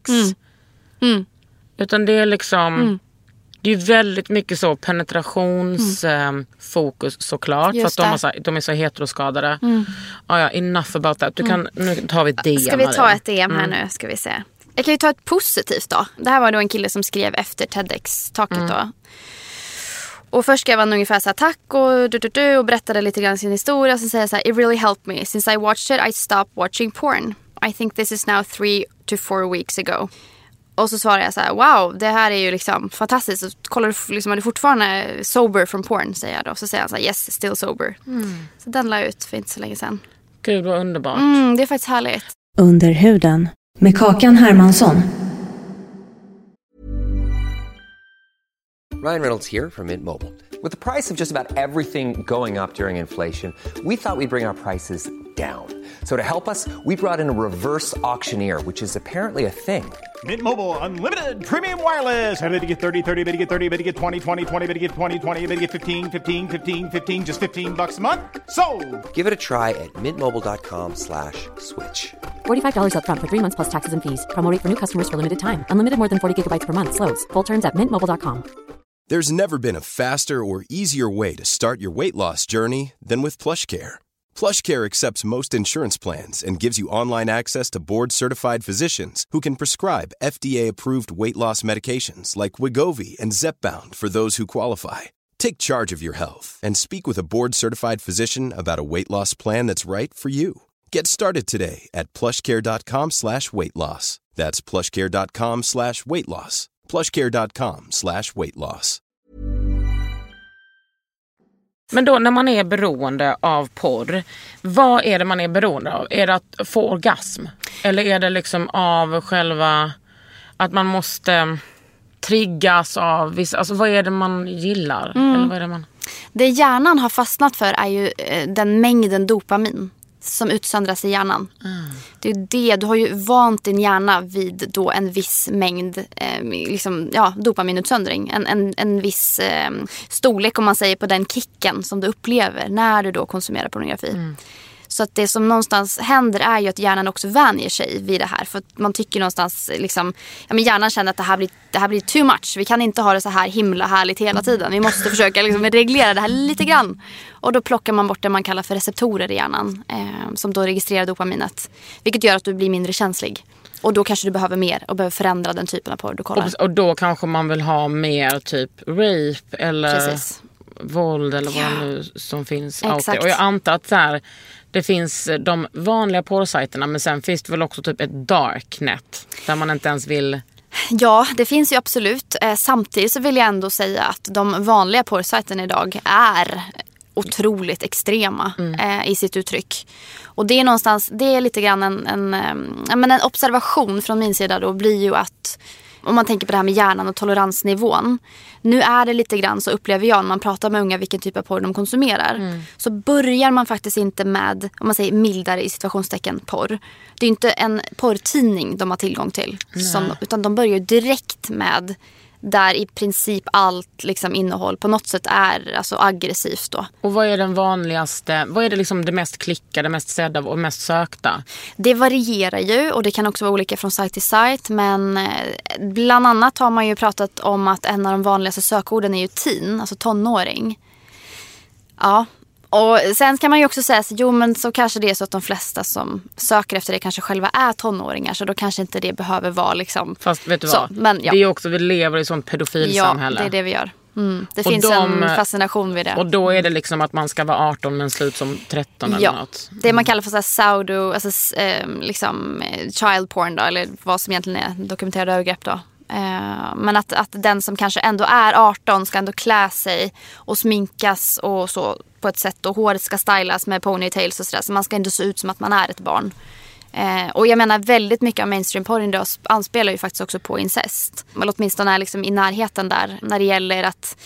Utan det är liksom det är väldigt mycket så penetrationsfokus såklart. Just för att de är så heteroskadade. Ja, enough about that. Nu tar vi ett DM. Ska vi ta ett DM här nu, ska vi se. Jag kan ju ta ett positivt då. Det här var då en kille som skrev efter TEDx-taket då. Och först skrev han ungefär så här, tack och berättade lite grann sin historia. Så säger jag så här, it really helped me. Since I watched it, I stopped watching porn. I think this is now 3 to 4 weeks ago. Och så svarar jag så här, wow, det här är ju liksom fantastiskt. Så kollar du liksom, är du fortfarande sober from porn, säger jag då. Så säger han så här, yes, still sober. Så den la jag ut för inte så länge sedan. Gud, vad underbart. Det är faktiskt härligt. Under huden med Kakan Hermansson. Ryan Reynolds here from Mint Mobile. With the price of just about everything going up during inflation, we thought we'd bring our prices down. So to help us, we brought in a reverse auctioneer, which is apparently a thing. Mint Mobile Unlimited Premium Wireless. How to get 30, 30, bit to get 30, bit to get 20, 20, 20, bit to get 20, 20, bit to get 15, 15, 15, 15, just $15 a month? Sold! Give it a try at mintmobile.com/switch. $45 up front for 3 months plus taxes and fees. Promo rate for new customers for limited time. Unlimited more than 40 gigabytes per month. Slows full terms at mintmobile.com. There's never been a faster or easier way to start your weight loss journey than with PlushCare. PlushCare accepts most insurance plans and gives you online access to board-certified physicians who can prescribe FDA-approved weight loss medications like Wegovy and Zepbound for those who qualify. Take charge of your health and speak with a board-certified physician about a weight loss plan that's right for you. Get started today at plushcare.com/weightloss. That's plushcare.com/weightloss. plushcare.com/weightloss. Men då när man är beroende av porr, vad är det man är beroende av? Är det att få orgasm? Eller är det liksom av själva att man måste triggas av vissa, alltså vad är det man gillar? Eller vad är det man... Det hjärnan har fastnat för är ju den mängden dopamin som utsöndras i hjärnan. Det är det, du har ju vant din hjärna vid då en viss mängd liksom, dopaminutsöndring. En viss storlek, om man säger, på den kicken som du upplever när du då konsumerar pornografi. Så att det som någonstans händer är ju att hjärnan också vänjer sig vid det här. För att man tycker någonstans liksom, hjärnan känner att det här blir too much. Vi kan inte ha det så här himla härligt hela tiden. Vi måste försöka liksom reglera det här lite grann. Och då plockar man bort det man kallar för receptorer i hjärnan. Som då registrerar dopaminet. Vilket gör att du blir mindre känslig. Och då kanske du behöver mer och behöver förändra den typen av porr du kollar. Och då kanske man vill ha mer typ rape eller våld eller vad nu som finns. Exakt. Och jag antar att så här, det finns de vanliga porrsajterna, men sen finns det väl också typ ett darknet där man inte ens vill... Ja, det finns ju absolut. Samtidigt så vill jag ändå säga att de vanliga porrsajterna idag är otroligt extrema i sitt uttryck. Och det är någonstans, det är lite grann en observation från min sida då blir ju att om man tänker på det här med hjärnan och toleransnivån. Nu är det lite grann så upplever jag när man pratar med unga vilken typ av porr de konsumerar. Så börjar man faktiskt inte med, om man säger mildare i situationstecken, porr. Det är inte en porrtidning de har tillgång till. Utan de börjar direkt med där i princip allt liksom innehåll på något sätt är alltså aggressivt då. Och vad är den vanligaste, vad är det liksom det mest klickade, mest sedda och mest sökta? Det varierar ju och det kan också vara olika från sajt till sajt, men bland annat har man ju pratat om att en av de vanligaste sökorden är ju teen, alltså tonåring. Ja. Och sen kan man ju också säga att men så kanske det är så att de flesta som söker efter det kanske själva är tonåringar, så då kanske inte det behöver vara liksom... Fast vet du så, vad? Men, det är också, vi lever i sånt pedofilsamhälle. Ja, det är det vi gör. Det finns en fascination vid det. Och då är det liksom att man ska vara 18 men slut som 13 eller något. Det man kallar för så här pseudo, alltså liksom child porn då, eller vad som egentligen är dokumenterade övergrepp då. Men att den som kanske ändå är 18 ska ändå klä sig och sminkas och så på ett sätt, och håret ska stylas med ponytails och sådär, så man ska ändå se ut som att man är ett barn. Och jag menar väldigt mycket av mainstream-porren då anspelar ju faktiskt också på incest. Men åtminstone är liksom i närheten där när det gäller att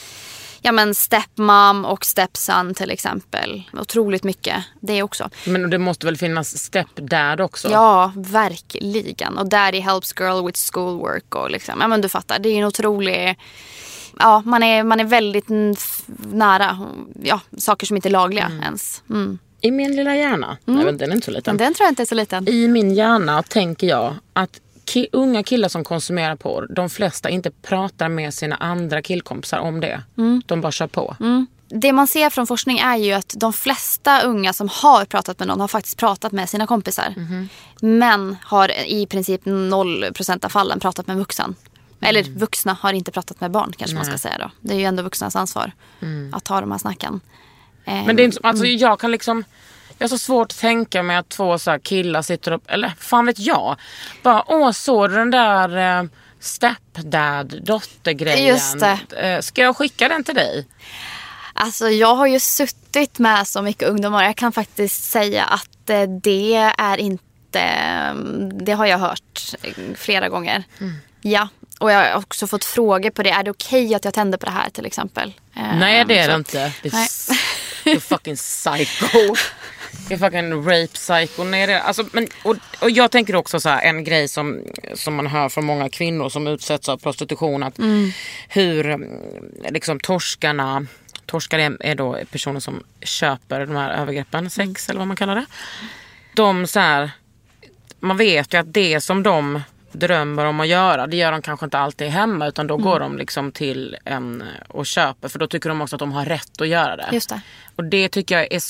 stepmom och stepson till exempel. Otroligt mycket det också. Men det måste väl finnas stepdad också? Ja, verkligen. Och daddy helps girl with schoolwork och liksom, men du fattar, det är en otrolig... Ja, man är väldigt nära saker som inte är lagliga ens. I min lilla hjärna, nej, den är inte så liten. Den tror jag inte är så liten. I min hjärna tänker jag att unga killar som konsumerar porr, de flesta inte pratar med sina andra killkompisar om det. De bara kör på. Det man ser från forskning är ju att de flesta unga som har pratat med någon har faktiskt pratat med sina kompisar. Men har i princip 0% av fallen pratat med en vuxen. Eller vuxna har inte pratat med barn, kanske man ska säga då. Det är ju ändå vuxnas ansvar att ta de här snacken. Men det är inte, alltså jag kan liksom... Jag har så svårt att tänka mig att 2 så här killar sitter upp... Eller fan vet jag. Bara, såg den där stepdad-dotter-grejen. Just det. Ska jag skicka den till dig? Alltså jag har ju suttit med så mycket ungdomar. Jag kan faktiskt säga att det är inte... Det har jag hört flera gånger. Ja, och jag har också fått frågor på det. Är det okej att jag tänder på det här till exempel? Nej, det är det inte. You're fucking psycho. You're fucking rape psycho. Nej, det är, alltså, men, och jag tänker också så här, en grej som man hör från många kvinnor som utsätts av prostitution. Att hur liksom torskare är då personer som köper de här övergreppen, sex eller vad man kallar det. De så här, man vet ju att det som de drömmer om att göra, det gör de kanske inte alltid hemma, utan då går de liksom till en och köper, för då tycker de också att de har rätt att göra det. Just det. Och det tycker jag är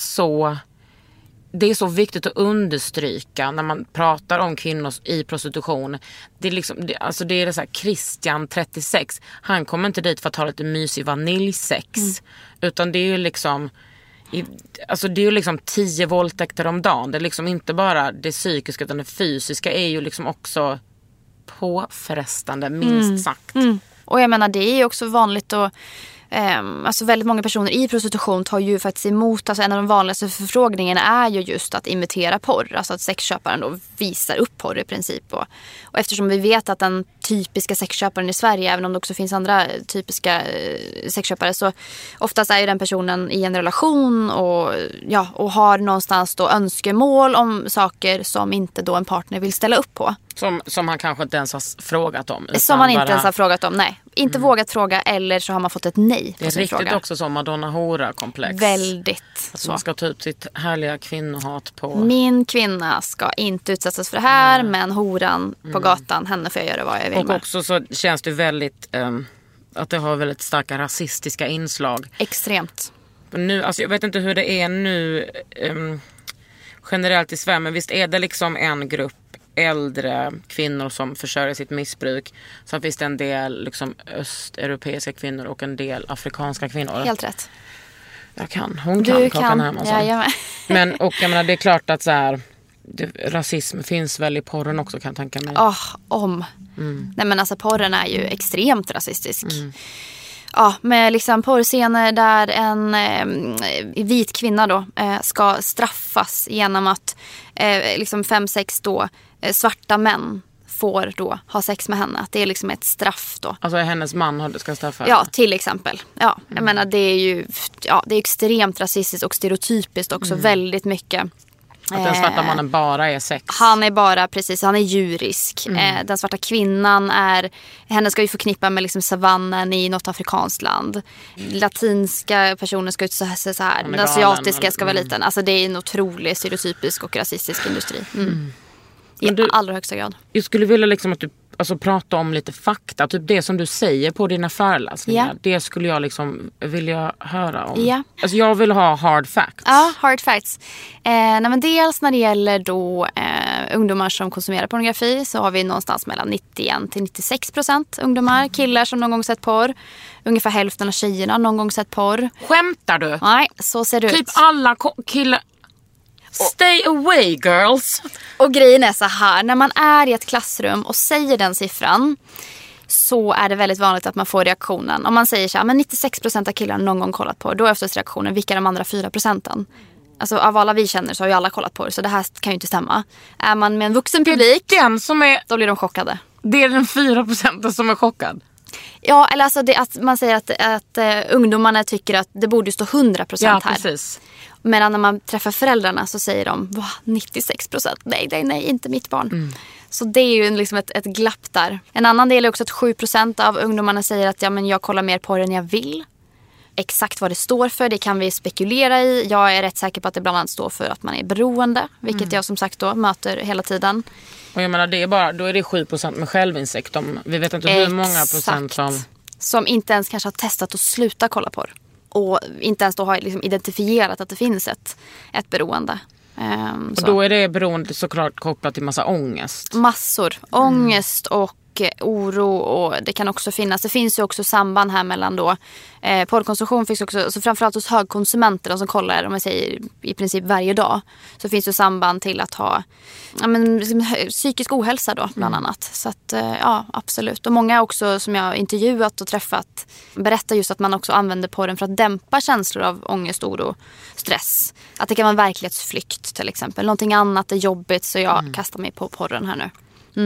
så viktigt att understryka när man pratar om kvinnor i prostitution. Det är liksom, det är så här, Christian 36, han kommer inte dit för att ha lite mysig vaniljsex, utan det är ju liksom alltså det är ju liksom 10 våldtäkter om dagen. Det är liksom inte bara det psykiska, utan det fysiska är ju liksom också påfrestande, minst sagt. Och jag menar, det är ju också vanligt att alltså väldigt många personer i prostitution tar ju faktiskt emot, alltså en av de vanligaste förfrågningarna är ju just att imitera porr, alltså att sexköparen då visar upp porr i princip, och eftersom vi vet att den typiska sexköparen i Sverige, även om det också finns andra typiska sexköpare, så oftast är ju den personen i en relation och har någonstans då önskemål om saker som inte då en partner vill ställa upp på. Som han kanske inte ens har frågat om. Som man inte ens har frågat om, nej. Inte vågat fråga, eller så har man fått ett nej på det är sin riktigt fråga. också som Madonna-hora-komplex. Väldigt. Att man ska ta ut sitt härliga kvinnohat på... Min kvinna ska inte utsättas för det här, men horan på gatan, henne får jag göra vad jag vill och med. Och också så känns det väldigt... att det har väldigt starka rasistiska inslag. Extremt. Nu, alltså jag vet inte hur det är nu generellt i Sverige, men visst är det liksom en grupp äldre kvinnor som försörjer sitt missbruk. Så finns det en del liksom östeuropeiska kvinnor och en del afrikanska kvinnor. Helt rätt. Hon kan Kakan Hermansson. Ja, men och jag menar, det är klart att så här, rasism finns väl i porren också, kan jag tänka mig. Nej, men alltså porren är ju extremt rasistisk. Ja, med liksom porrscener där en vit kvinna då ska straffas genom att liksom 5-6 då svarta män får då ha sex med henne. Att det är liksom ett straff då. Alltså hennes man ska straffa? Ja, till exempel. Ja, jag menar, det är ju det är extremt rasistiskt och stereotypiskt också, väldigt mycket. Att den svarta mannen bara är sex. Han är bara, precis, han är djurisk. Den svarta kvinnan henne ska ju förknippa med liksom savannen i något afrikanskt land. Latinska personer ska ut så här. Den asiatiska ska vara liten. Alltså det är en otrolig stereotypisk och rasistisk industri. I allra högsta grad. Jag skulle vilja liksom att du prata om lite fakta. Typ det som du säger på dina föreläsningar. Yeah. Det skulle jag liksom vilja höra om. Yeah. Alltså jag vill ha hard facts. Ja, hard facts. Men dels när det gäller då ungdomar som konsumerar pornografi, så har vi någonstans mellan 91-96% ungdomar. Killar som någon gång sett porr. Ungefär hälften av tjejerna har någon gång sett porr. Skämtar du? Nej, så ser det ut. Typ alla killar... Stay away, girls. Och grejen är så här, när man är i ett klassrum och säger den siffran, så är det väldigt vanligt att man får reaktionen. Om man säger så här, men 96% av killarna någon gång kollat på, då är oftast reaktionen, vilka är de andra 4%? Alltså av alla vi känner så har ju alla kollat på det, så det här kan ju inte stämma. Är man med en vuxen publik, då blir de chockade. Det är den 4% som är chockad. Ja, eller alltså att man säger att ungdomarna tycker att det borde stå 100% här. Ja, precis. Men när man träffar föräldrarna så säger de 96%, nej, inte mitt barn. Så det är ju liksom ett glapp där. En annan del är också att 7% av ungdomarna säger att jag kollar mer på än jag vill. Exakt vad det står för, det kan vi spekulera i. Jag är rätt säker på att det bland annat står för att man är beroende, vilket jag som sagt då möter hela tiden. Och jag menar, det är bara, då är det 7% med självinsikt. Vi vet inte hur många procent som inte ens kanske har testat att sluta kolla på det. Och inte ens då har liksom identifierat att det finns ett beroende. Och då är det beroende såklart kopplat till massa ångest. Massor. Ångest och mycket oro och det kan också det finns ju också samband här mellan då porrkonsumtion finns också, så framförallt hos högkonsumenter, de som kollar om jag säger i princip varje dag, så finns det samband till att ha psykisk ohälsa då bland annat. Så att ja, absolut. Och många också som jag har intervjuat och träffat berättar just att man också använder porren för att dämpa känslor av ångest, oro, stress. Att det kan vara en verklighetsflykt till exempel. Någonting annat är jobbigt så jag kastar mig på porren här nu.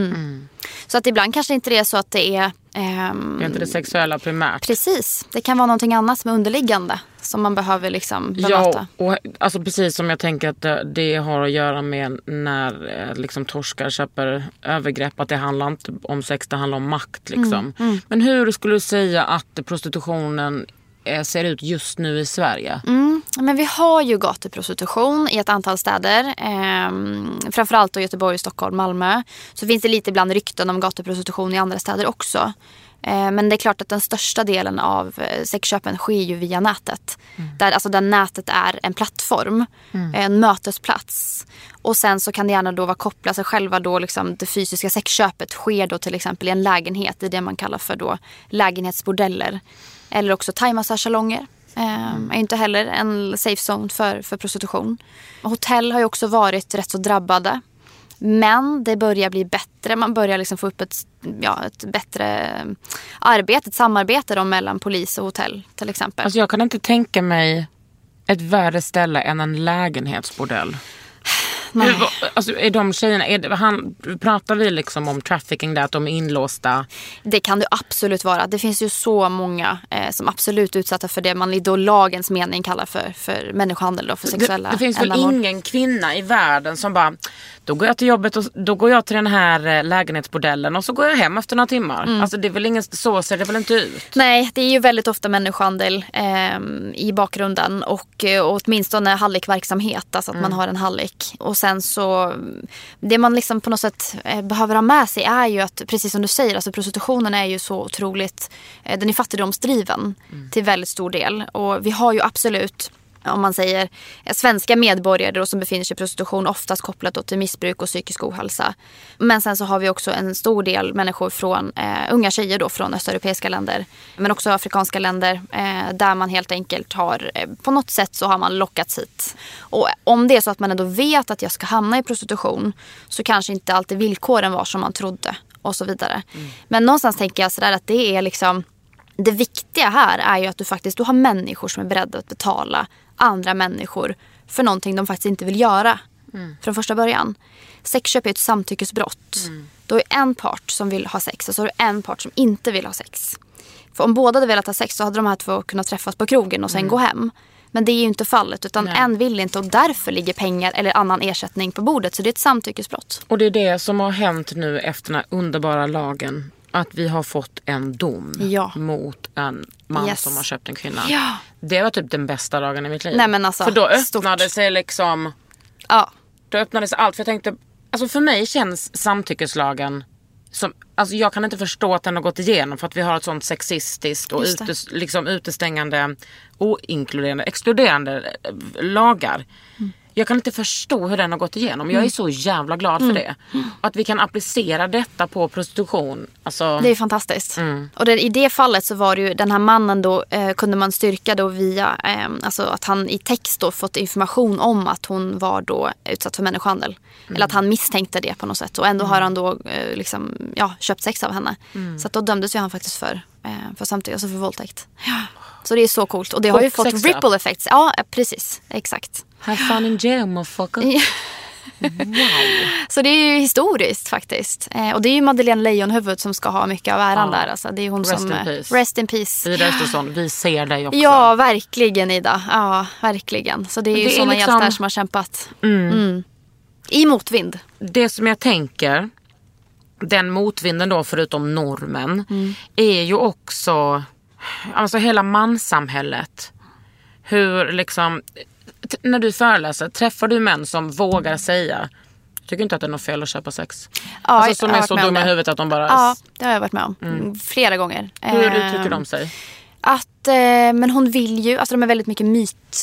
Så att ibland kanske inte det är så att det är... det är inte det sexuella primärt. Precis. Det kan vara någonting annat som är underliggande som man behöver liksom bemöta. Ja, och alltså precis som jag tänker att det har att göra med när liksom torskar köper övergrepp, att det handlar inte om sex, det handlar om makt liksom. Men hur skulle du säga att prostitutionen ser ut just nu i Sverige? Men vi har ju gatuprostitution i ett antal städer. Framförallt då Göteborg, Stockholm, Malmö. Så finns det lite ibland rykten om gatuprostitution i andra städer också. Men det är klart att den största delen av sexköpen sker ju via nätet. Där nätet är en plattform, en mötesplats. Och sen så kan det gärna då vara kopplat sig själva då liksom det fysiska sexköpet sker då till exempel i en lägenhet. I det man kallar för då lägenhetsbordeller. Eller också thaimassage-salonger. Är inte heller en safe zone för prostitution. Hotell har ju också varit rätt så drabbade. Men det börjar bli bättre. Man börjar liksom få upp ett bättre arbete, ett samarbete då mellan polis och hotell till exempel. Alltså jag kan inte tänka mig ett värre ställe än en lägenhetsbordell. Nej. Alltså är de tjejerna, pratar vi liksom om trafficking där, att de är inlåsta? Det kan det absolut vara. Det finns ju så många som absolut utsatta för det man i då lagens mening kallar för människohandel då, för sexuella det finns ändamål. Väl ingen kvinna i världen som bara, då går jag till jobbet och då går jag till den här lägenhetsbordellen och så går jag hem efter några timmar. Alltså det är väl ingen, så ser det väl inte ut? Nej, det är ju väldigt ofta människohandel i bakgrunden och åtminstone hallickverksamhet, alltså att man har en hallick. Och sen så, det man liksom på något sätt behöver ha med sig är ju att, precis som du säger, alltså prostitutionen är ju så otroligt, den är fattigdomsdriven till väldigt stor del. Och vi har ju absolut, om man säger svenska medborgare då, som befinner sig i prostitution, oftast kopplat då till missbruk och psykisk ohälsa. Men sen så har vi också en stor del människor från unga tjejer då från östeuropeiska länder, men också afrikanska länder där man helt enkelt har på något sätt så har man lockats hit. Och om det är så att man ändå vet att jag ska hamna i prostitution så kanske inte alltid villkoren var som man trodde och så vidare. Men någonstans tänker jag sådär att det är liksom, det viktiga här är ju att du har människor som är beredda att betala andra människor för någonting de faktiskt inte vill göra från första början. Sexköp är ett samtyckesbrott. Då är en part som vill ha sex och så är det en part som inte vill ha sex. För om båda hade velat ha sex så hade de här två kunnat träffas på krogen och sen gå hem. Men det är ju inte fallet, utan en vill inte och därför ligger pengar eller annan ersättning på bordet. Så det är ett samtyckesbrott. Och det är det som har hänt nu efter den här underbara lagen. Att vi har fått en dom mot en man som har köpt en kvinna. Ja. Det var typ den bästa dagen i mitt liv. Nej, men alltså, för då öppnade sig liksom... Ja. Då öppnade sig allt. För jag tänkte... Alltså för mig känns samtyckeslagen som... Alltså jag kan inte förstå att den har gått igenom. För att vi har ett sånt sexistiskt och utestängande, oinkluderande, exkluderande lagar. Jag kan inte förstå hur den har gått igenom. Jag är så jävla glad för det. Att vi kan applicera detta på prostitution. Alltså... Det är fantastiskt. Och i det fallet så var det ju den här mannen då, kunde man styrka då via alltså att han i text då fått information om att hon var då utsatt för människohandel. Eller att han misstänkte det på något sätt. Och ändå har han då liksom, köpt sex av henne. Så att då dömdes ju han faktiskt för samtycke, alltså för våldtäkt. Ja. Så det är så coolt. Och det har ju fått ripple effects. Ja, precis. Exakt. Have fun in jail, motherfucker. Wow. Så det är ju historiskt faktiskt. Och det är ju Madeleine Leijonhufvud som ska ha mycket av äran där. Alltså, det är hon rest som... In peace. Rest in peace. Ida Östersson, vi ser dig också. Ja, verkligen Ida. Ja, verkligen. Så det är ju sådana liksom... hjältar som har kämpat. I motvind. Det som jag tänker, den motvinden då förutom normen, är ju också... Alltså hela manssamhället. Hur liksom... När du föreläser, träffar du män som vågar säga, tycker inte att det är något fel att köpa sex? Ja, alltså som är så dumma i huvudet att de bara... Ja, det har jag varit med om. Flera gånger. Hur uttrycker de sig? Att, men hon vill ju, alltså de är väldigt mycket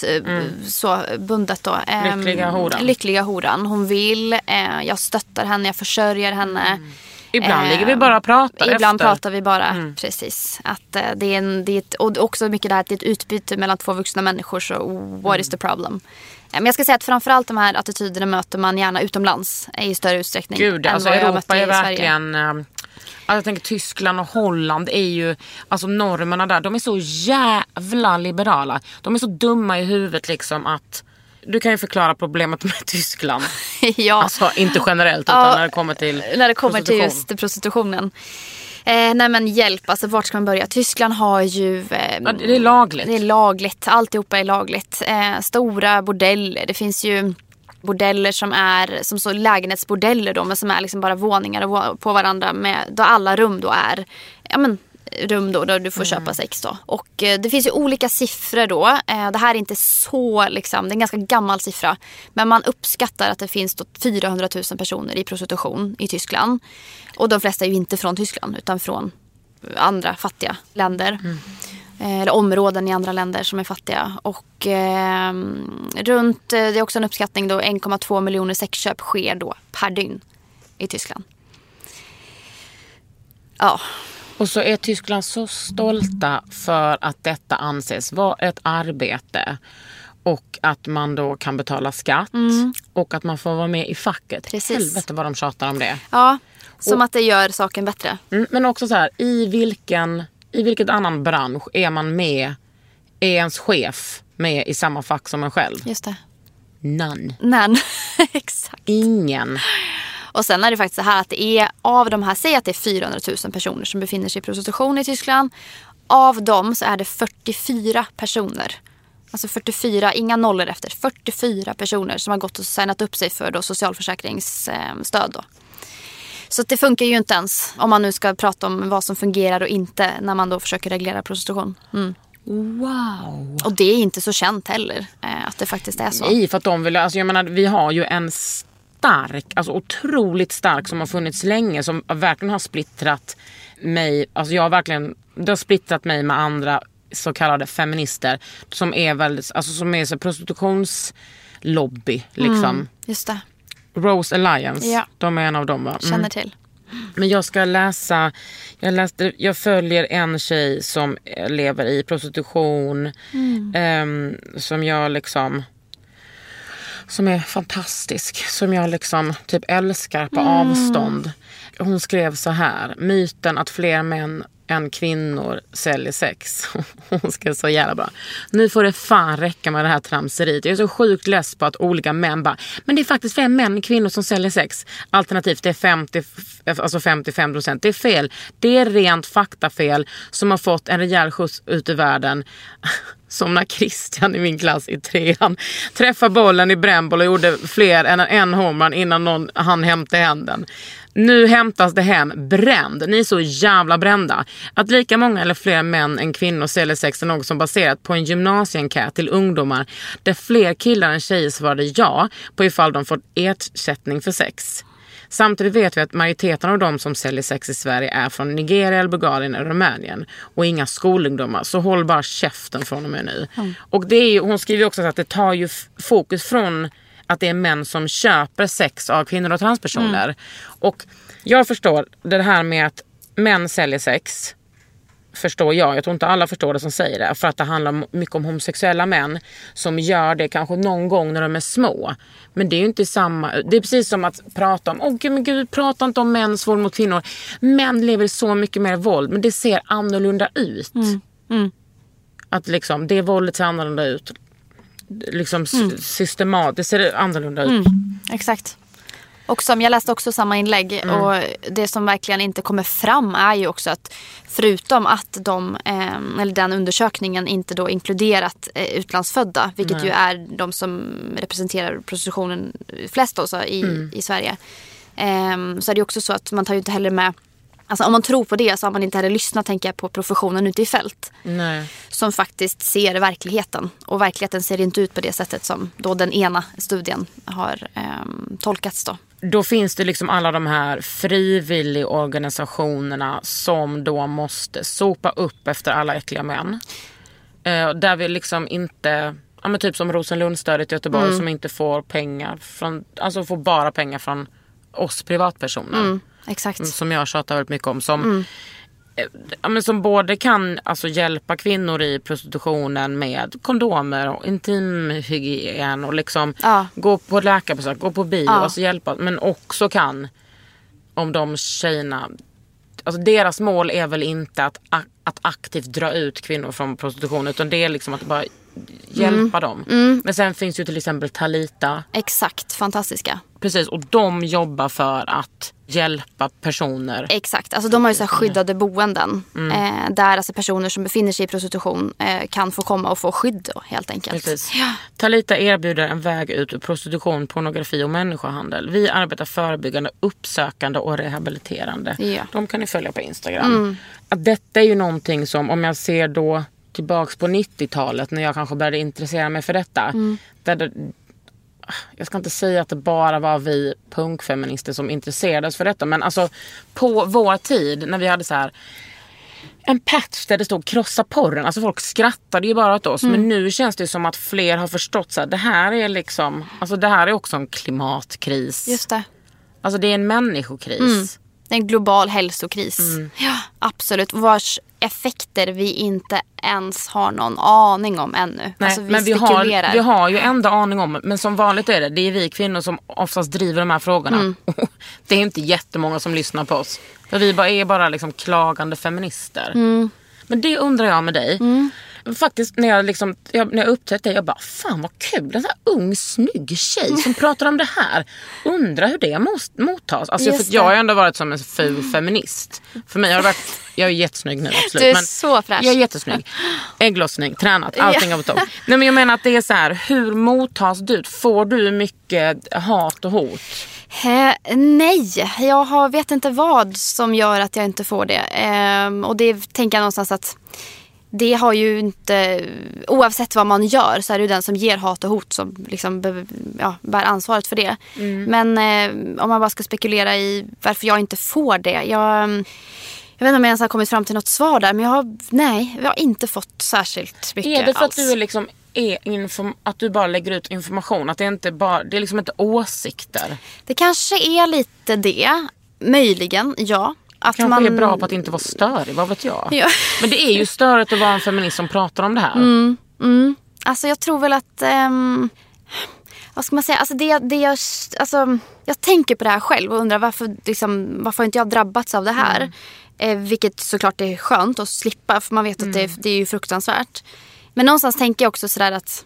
så bundet då. Lyckliga horan. Lyckliga horan. Hon vill, jag stöttar henne, jag försörjer henne. Ibland ligger vi bara och pratar Ibland efter. pratar vi bara, precis. Att det är ett, och också mycket det här att det är ett utbyte mellan två vuxna människor. Så what is the problem? Men jag ska säga att framförallt de här attityderna möter man gärna utomlands i större utsträckning. Gud, än alltså vad jag Europa mötte är i Sverige. verkligen... jag tänker Tyskland och Holland är ju... Alltså normerna där, de är så jävla liberala. De är så dumma i huvudet liksom att... Du kan ju förklara problemet med Tyskland. Ja. Alltså inte generellt utan när det kommer till när det kommer till just prostitutionen. Nej men hjälp, alltså vart ska man börja? Tyskland har ju... det är lagligt. Det är lagligt, alltihopa är lagligt. Stora bordeller, det finns ju bordeller som är som så lägenhetsbordeller då, men som är liksom bara våningar på varandra med, då alla rum då är rum då där du får köpa sex då. Och det finns ju olika siffror då. Det här är inte så liksom, det är en ganska gammal siffra. Men man uppskattar att det finns då 400 000 personer i prostitution i Tyskland. Och de flesta är ju inte från Tyskland utan från andra fattiga länder. Eller områden i andra länder som är fattiga. Och det är också en uppskattning då 1,2 miljoner sexköp sker då per dygn i Tyskland. Ja. Och så är Tyskland så stolta för att detta anses vara ett arbete. Och att man då kan betala skatt. Och att man får vara med i facket. Precis. Helvete vad de tjatar om det. Ja, som att det gör saken bättre. Men också så här, i vilket annan bransch är man med? Är ens chef med i samma fack som en själv? Just det. None. Exakt. Ingen. Och sen är det faktiskt så här att det är av de här, säg att det är 400 000 personer som befinner sig i prostitution i Tyskland. Av dem så är det 44 personer. Alltså 44, inga nollor efter. 44 personer som har gått och signat upp sig för då socialförsäkringsstöd då. Så det funkar ju inte ens om man nu ska prata om vad som fungerar och inte när man då försöker reglera prostitution. Wow. Och det är inte så känt heller att det faktiskt är så. Nej, för att de vill, alltså jag menar, vi har ju en stark, alltså otroligt stark som har funnits länge som verkligen har splittrat mig, alltså jag har verkligen, det har splittrat mig med andra så kallade feminister som är väldigt, alltså som är så prostitutionslobby liksom. Just det. Rose Alliance, ja. De är en av dem va? Känner till. Men jag ska läsa, jag följer en tjej som lever i prostitution som jag liksom, som är fantastisk, som jag liksom typ älskar på avstånd. Hon skrev så här: myten att fler män än kvinnor säljer sex. Hon skrev så jävla bra. Nu får det fan räcka med det här tramseriet. Jag är så sjukt less på att olika män bara, men det är faktiskt fler män än kvinnor som säljer sex. Alternativt det är 55%. Det är fel. Det är rent faktafel som har fått en rejäl skjuts ut i världen. Som när Christian i min klass i 3:an träffade bollen i brännboll och gjorde fler än en homerun innan någon han hämtade händen. Nu hämtas det hem bränd. Ni är så jävla brända. Att lika många eller fler män än kvinnor säljer sex är något som baserat på en gymnasienkät till ungdomar där fler killar än tjejer svarade ja på ifall de fått ersättning för sex. Samtidigt vet vi att majoriteten av de som säljer sex i Sverige är från Nigeria, Bulgarien och Rumänien och inga skolungdomar. Så håll bara käften från och med nu. Och det är ju, hon skriver också att det tar ju fokus från att det är män som köper sex av kvinnor och transpersoner. Och jag förstår det här med att män säljer sex. Förstår jag tror inte alla förstår det som säger det. För att det handlar mycket om homosexuella män som gör det kanske någon gång när de är små. Men det är ju inte samma. Det är precis som att prata om, men gud, prata inte om mäns våld mot kvinnor. Män lever så mycket mer våld, men det ser annorlunda ut. Att liksom, det våldet ser annorlunda ut. Liksom systematiskt, det ser annorlunda ut. Exakt. Och som jag läste också samma inlägg och det som verkligen inte kommer fram är ju också att förutom att eller den undersökningen inte då inkluderat utlandsfödda, vilket ju är de som representerar prostitutionen flest också i Sverige, så är det också så att man tar ju inte heller med, alltså om man tror på det så har man inte heller lyssnat, tänker jag, på professionen ute i fält. Nej. Som faktiskt ser verkligheten. Och verkligheten ser inte ut på det sättet som då den ena studien har tolkats då. Då finns det liksom alla de här frivilligorganisationerna som då måste sopa upp efter alla äckliga män. Där vi liksom inte, men typ som Rosenlundstödet i Göteborg som inte får pengar från, alltså får bara pengar från oss privatpersoner. exakt. Som jag tjatar väldigt mycket om. Som både kan alltså hjälpa kvinnor i prostitutionen med kondomer och intimhygien och liksom gå på läkarbesök, gå på bio, alltså hjälpa. Men också kan, om de tjejerna, alltså deras mål är väl inte att aktivt dra ut kvinnor från prostitution, utan det är liksom att bara hjälpa dem. Men sen finns ju till exempel Talita. Exakt, fantastiska. Precis, och de jobbar för att hjälpa personer. Exakt, alltså de har ju så här skyddade boenden där alltså personer som befinner sig i prostitution kan få komma och få skydd då, helt enkelt. Precis. Ja. Talita erbjuder en väg ut ur prostitution, pornografi och människohandel. Vi arbetar förebyggande, uppsökande och rehabiliterande. Ja. De kan ni följa på Instagram. Att detta är ju någonting som, om jag ser då tillbaks på 90-talet när jag kanske började intressera mig för detta. Jag ska inte säga att det bara var vi punkfeminister som intresserades för detta, men alltså på vår tid när vi hade så här en patch där det stod krossa porren, alltså folk skrattade ju bara åt oss, men nu känns det som att fler har förstått så här, det här är liksom, alltså det här är också en klimatkris. Just det. Alltså det är en människokris. En global hälsokris. Ja, absolut. Vars effekter vi inte ens har någon aning om ännu. Nej, alltså men vi har ju ändå aning om, men som vanligt är det är vi kvinnor som oftast driver de här frågorna. Det är inte jättemånga som lyssnar på oss. För vi är bara liksom klagande feminister. Men det undrar jag med dig. Faktiskt när jag upptäckte det, jag bara, fan vad kul, en sån här ung snygg tjej som pratar om det här. Undrar hur det mottas. Alltså för jag har ändå varit som en ful feminist. För mig har det varit, jag är jättesnygg nu absolut. Du är så fräsch. Jag är jättesnygg. Ägglossning, tränat, allting av topp. Nej, men jag menar att det är så här, hur mottas du? Får du mycket hat och hot? Nej, jag vet inte vad som gör att jag inte får det. Och det tänker jag någonstans att det har ju inte, oavsett vad man gör så är det ju den som ger hat och hot som liksom bär ansvaret för det. Men om man bara ska spekulera i varför jag inte får det. Jag vet inte om jag ens har kommit fram till något svar där, men jag har inte fått särskilt mycket alls. Är det för att du är liksom att du bara lägger ut information, att det är liksom inte åsikter? Det kanske är lite det, möjligen, ja. Att kanske man är bra på att inte vara störig, vad vet jag. Ja. Men det är ju störigt att vara en feminist som pratar om det här. Alltså jag tror väl att vad ska man säga, alltså jag tänker på det här själv och undrar varför inte jag drabbats av det här. Vilket såklart är skönt att slippa, för man vet att det är ju fruktansvärt. Men någonstans tänker jag också sådär att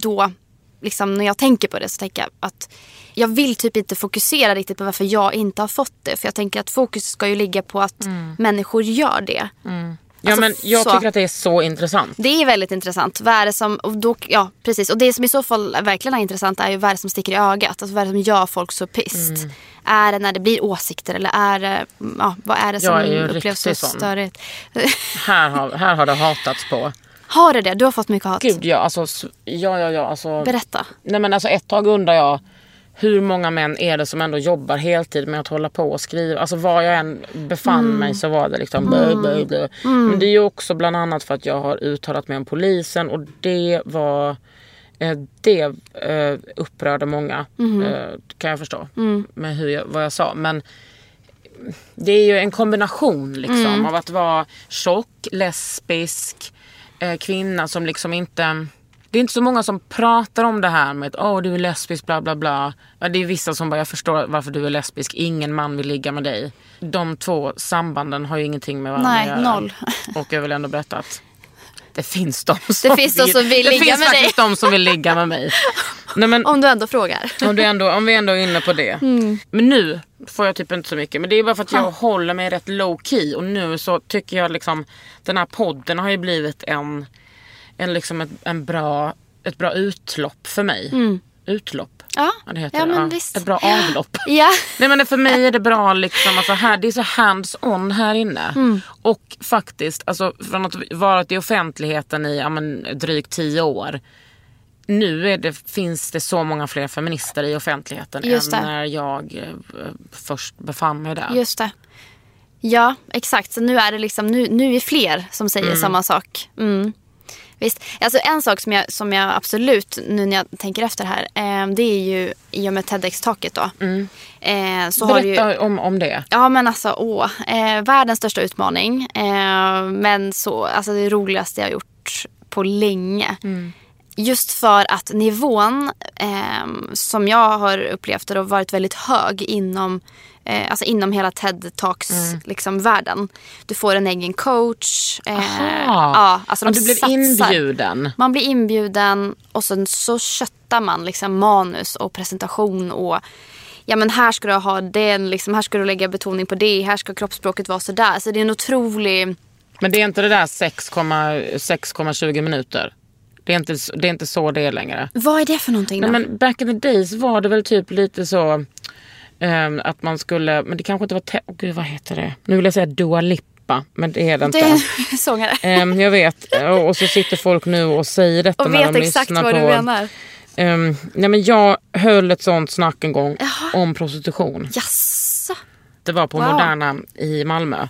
när jag tänker på det så tänker jag att jag vill typ inte fokusera riktigt på varför jag inte har fått det. För jag tänker att fokus ska ju ligga på att människor gör det. Ja, men jag tycker att det är så intressant. Det är väldigt intressant. Vad är det som, precis. Och det som i så fall verkligen är intressant är ju vad är det som sticker i ögat. Alltså vad är det som gör folk så pissed? Är det när det blir åsikter eller är det, vad är det som upplevs så störigt? Här har det hatats på. Har det? Du har fått mycket hat? Gud, ja. Alltså, berätta. Nej, men alltså ett tag undrar jag hur många män är det som ändå jobbar heltid med att hålla på och skriva. Alltså var jag än befann mig så var det liksom Men det är ju också bland annat för att jag har uttalat mig om polisen. Och det upprörde många, kan jag förstå, med vad jag sa. Men det är ju en kombination liksom, av att vara tjock, lesbisk, kvinna som liksom inte... Det är inte så många som pratar om det här med att du är lesbisk, bla bla bla. Ja, det är vissa som bara, jag förstår varför du är lesbisk. Ingen man vill ligga med dig. De två sambanden har ju ingenting med varandra att göra. Noll. Och jag vill ändå berätta att det finns de som vill ligga med dig. De som vill ligga med mig. Nej, men, om du ändå frågar. Om vi ändå är inne på det. Men nu får jag typ inte så mycket. Men det är bara för att jag håller mig rätt low key. Och nu så tycker jag liksom, den här podden har ju blivit ett bra utlopp för mig. Utlopp. Ja, det heter men visst. Ett bra avlopp. Ja. Nej, men för mig är det bra liksom, alltså här, det är så hands on här inne. Och faktiskt, alltså från att varit i offentligheten i drygt 10 år. Nu finns det så många fler feminister i offentligheten än när jag först befann mig där. Just det. Ja, exakt. Så nu är det liksom, nu är fler som säger samma sak. Visst. Alltså en sak som jag absolut, nu när jag tänker efter här, det är ju i och med TEDx-taket då. Så berätta har ju, om det. Ja, men alltså, världens största utmaning. Men så, alltså det roligaste jag har gjort på länge. Just för att nivån som jag har upplevt har varit väldigt hög inom hela TED-talks liksom, världen. Du får en egen coach. Ja, alltså du blev inbjuden. Man blir inbjuden och sen så köttar man liksom manus och presentation och ja, men här ska du ha den, liksom, här ska du lägga betoning på det, här ska kroppsspråket vara sådär. Så det är en otrolig... Men det är inte det där 6,20 minuter. Det är inte så det är längre. Vad är det för någonting då? Nej, men back in the days var det väl typ lite så att man skulle, men det kanske inte var gud, vad heter det? Nu vill jag säga Dua Lipa, men det är det inte. Det är sångare. Jag vet. Och så sitter folk nu och säger detta och när de lyssnar på. Och vet exakt vad du menar. Nej, men jag höll ett sånt snack en gång om prostitution. Jaså. Det var på Moderna i Malmö.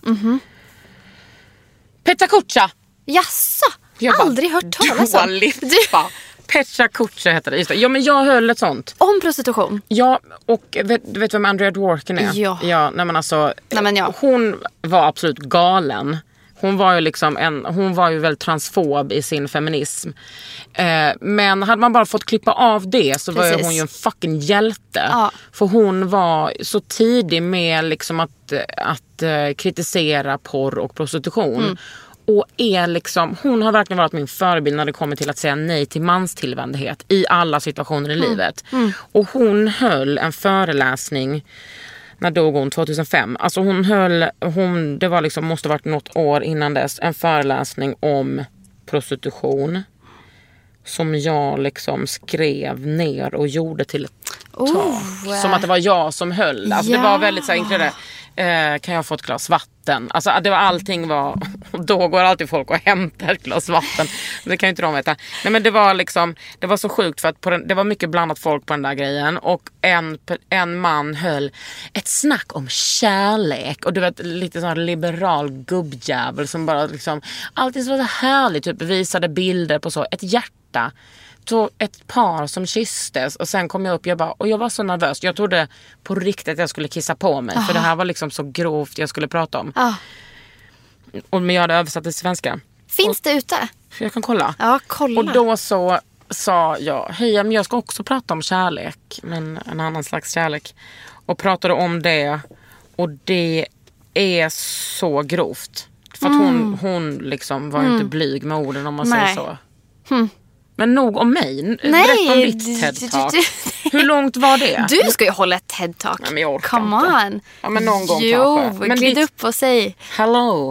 Petra Kucha. Jaså. Aldrig hört talas om. Dua Lipa. Petra Kucha heter det. Just det. Ja, men jag höll ett sånt. Om prostitution? Ja, och du vet vem Andrea Dworkin är? Ja. Nej, men alltså, hon var absolut galen. Hon var ju liksom hon var ju väldigt transfob i sin feminism. Men hade man bara fått klippa av det så var hon ju en fucking hjälte. Ja. För hon var så tidig med liksom att kritisera porr och prostitution. Och är liksom, hon har verkligen varit min förebild när det kommer till att säga nej till manstillvändhet i alla situationer i livet. Och hon höll en föreläsning, när dog hon 2005. Alltså det var liksom, måste varit något år innan dess, en föreläsning om prostitution som jag liksom skrev ner och gjorde till ett tak. Som att det var jag som höll. Alltså det var väldigt så här, inte det. Kan jag få ett glas vatten? Alltså det var, allting var, då går alltid folk och hämtar ett glas vatten. Det kan ju inte de veta. Nej, men det var liksom, det var så sjukt för att det var mycket blandat folk på den där grejen. Och en man höll ett snack om kärlek. Och du vet, lite sån här liberal gubbjävel som bara liksom, alltid så var så härligt, typ visade bilder på så, ett hjärta. Ett par som kysstes och sen kom jag upp och jag var så nervös. Jag trodde på riktigt att jag skulle kissa på mig. För det här var liksom så grovt jag skulle prata om. Men jag hade översatt det till svenska. Finns det ute? Jag kan kolla. Ja, kolla. Och då så sa jag, hej, men jag ska också prata om kärlek. Men en annan slags kärlek. Och pratade om det. Och det är så grovt. För att hon liksom var inte blyg med orden, om man säger så. Men nog om mig. Berätta om ditt TED-talk. Hur långt var det? Du ska ju hålla ett TED-talk. Nej, men jag orkar Come inte. on. Ja, men någon gång kanske. Men glid upp och säg. Hello.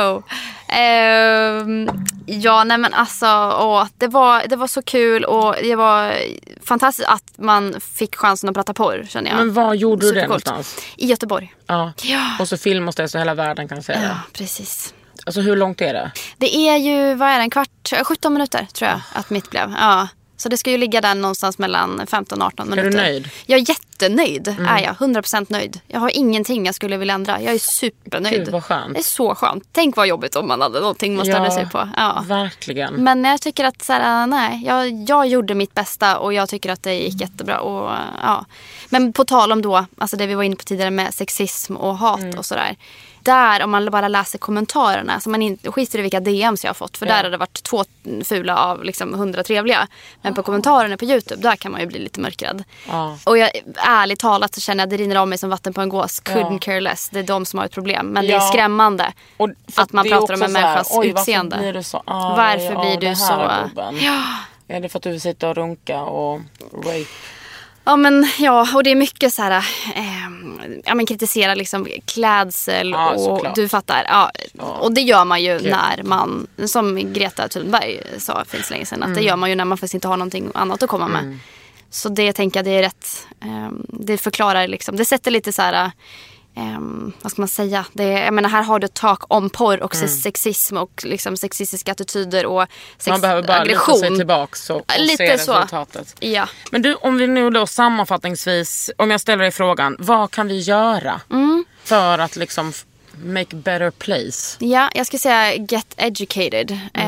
Ja, nej men alltså, det var så kul och det var fantastiskt att man fick chansen att prata porr, känner jag. Men var gjorde du det någonstans? I Göteborg. Ja. Och så filmas det så hela världen kan säga. Ja, precis. Alltså hur långt är det? Det är ju, vad är det, 17 minuter tror jag att mitt blev. Ja. Så det ska ju ligga där någonstans mellan 15 och 18 minuter. Är du nöjd? Jag är jättenöjd, är jag. 100% nöjd. Jag har ingenting jag skulle vilja ändra. Jag är supernöjd. Gud, vad skönt. Det är så skönt. Tänk vad jobbigt om man hade någonting man ställde sig på. Ja, verkligen. Men jag tycker att jag gjorde mitt bästa och jag tycker att det gick jättebra. Och, ja. Men på tal om då, alltså det vi var inne på tidigare med sexism och hat och sådär. Där, om man bara läser kommentarerna, så man inte skiter i vilka DMs jag har fått. För där har det varit 2 fula av liksom 100 trevliga. Men på kommentarerna på YouTube, där kan man ju bli lite mörkrädd. Och jag, ärligt talat så känner jag att det rinner av mig som vatten på en gås. Couldn't care less. Det är de som har ett problem. Men det är skrämmande att man pratar om en människas utseende. Varför blir du så? Varför blir du så? Är det för att du vill sitta och runka och rape? Ja, men och det är mycket så här kritisera liksom klädsel och såklart. Du fattar. Och det gör man ju när man, som Greta Thunberg sa för länge sedan, att det gör man ju när man faktiskt inte har någonting annat att komma med. Så det tänker jag, det är rätt, det förklarar liksom, det sätter lite så här, vad ska man säga, jag menar, här har du ett tak om porr och sexism och liksom sexistiska attityder och man behöver bara aggression. Luta sig tillbaka och lite se så. resultatet. Ja. Men du, om vi nu då sammanfattningsvis, om jag ställer dig frågan, vad kan vi göra för att liksom make better place? Ja, jag ska säga get educated.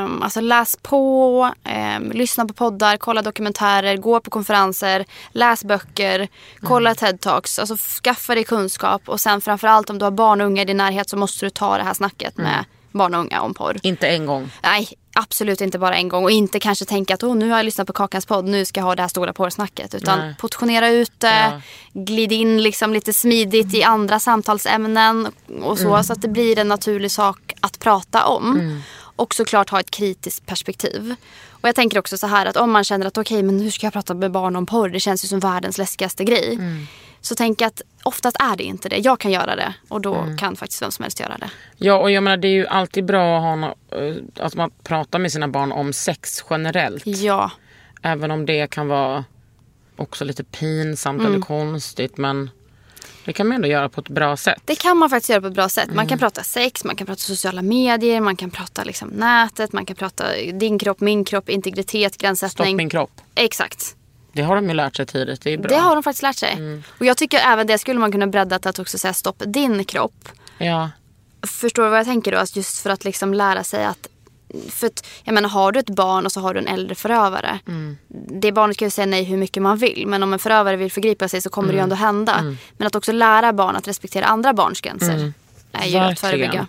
Alltså läs på, lyssna på poddar, kolla dokumentärer, gå på konferenser, läs böcker, kolla TED-talks. Alltså skaffa dig kunskap. Och sen framförallt om du har barn och unga i din närhet så måste du ta det här snacket med barn och unga om porr. Inte en gång. Nej, absolut inte bara en gång. Och inte kanske tänka att nu har jag lyssnat på Kakans podd, nu ska jag ha det här stora porrsnacket. Utan portionera ut det, glid in liksom lite smidigt i andra samtalsämnen och så. Så att det blir en naturlig sak att prata om. Och såklart ha ett kritiskt perspektiv. Och jag tänker också så här att om man känner att okej, men hur ska jag prata med barn om porr? Det känns ju som världens läskigaste grej. Så tänk att oftast är det inte det. Jag kan göra det och då kan faktiskt vem som helst göra det. Ja, och jag menar det är ju alltid bra att ha att man pratar med sina barn om sex generellt. Ja. Även om det kan vara också lite pinsamt eller konstigt, men det kan man ändå göra på ett bra sätt. Det kan man faktiskt göra på ett bra sätt. Man kan prata sex, man kan prata sociala medier, man kan prata liksom nätet, man kan prata din kropp, min kropp, integritet, gränssättning. Stopp min kropp. Exakt. Det har de ju lärt sig tidigt, det är bra. Det har de faktiskt lärt sig. Och jag tycker även det skulle man kunna bredda till att också säga stopp din kropp. Ja. Förstår du vad jag tänker då? Alltså just för att liksom lära sig att... För att, jag menar, har du ett barn och så har du en äldre förövare. Det barnet kan ju säga nej hur mycket man vill. Men om en förövare vill förgripa sig så kommer det ju ändå hända. Men att också lära barn att respektera andra barns gränser är ju att förebygga.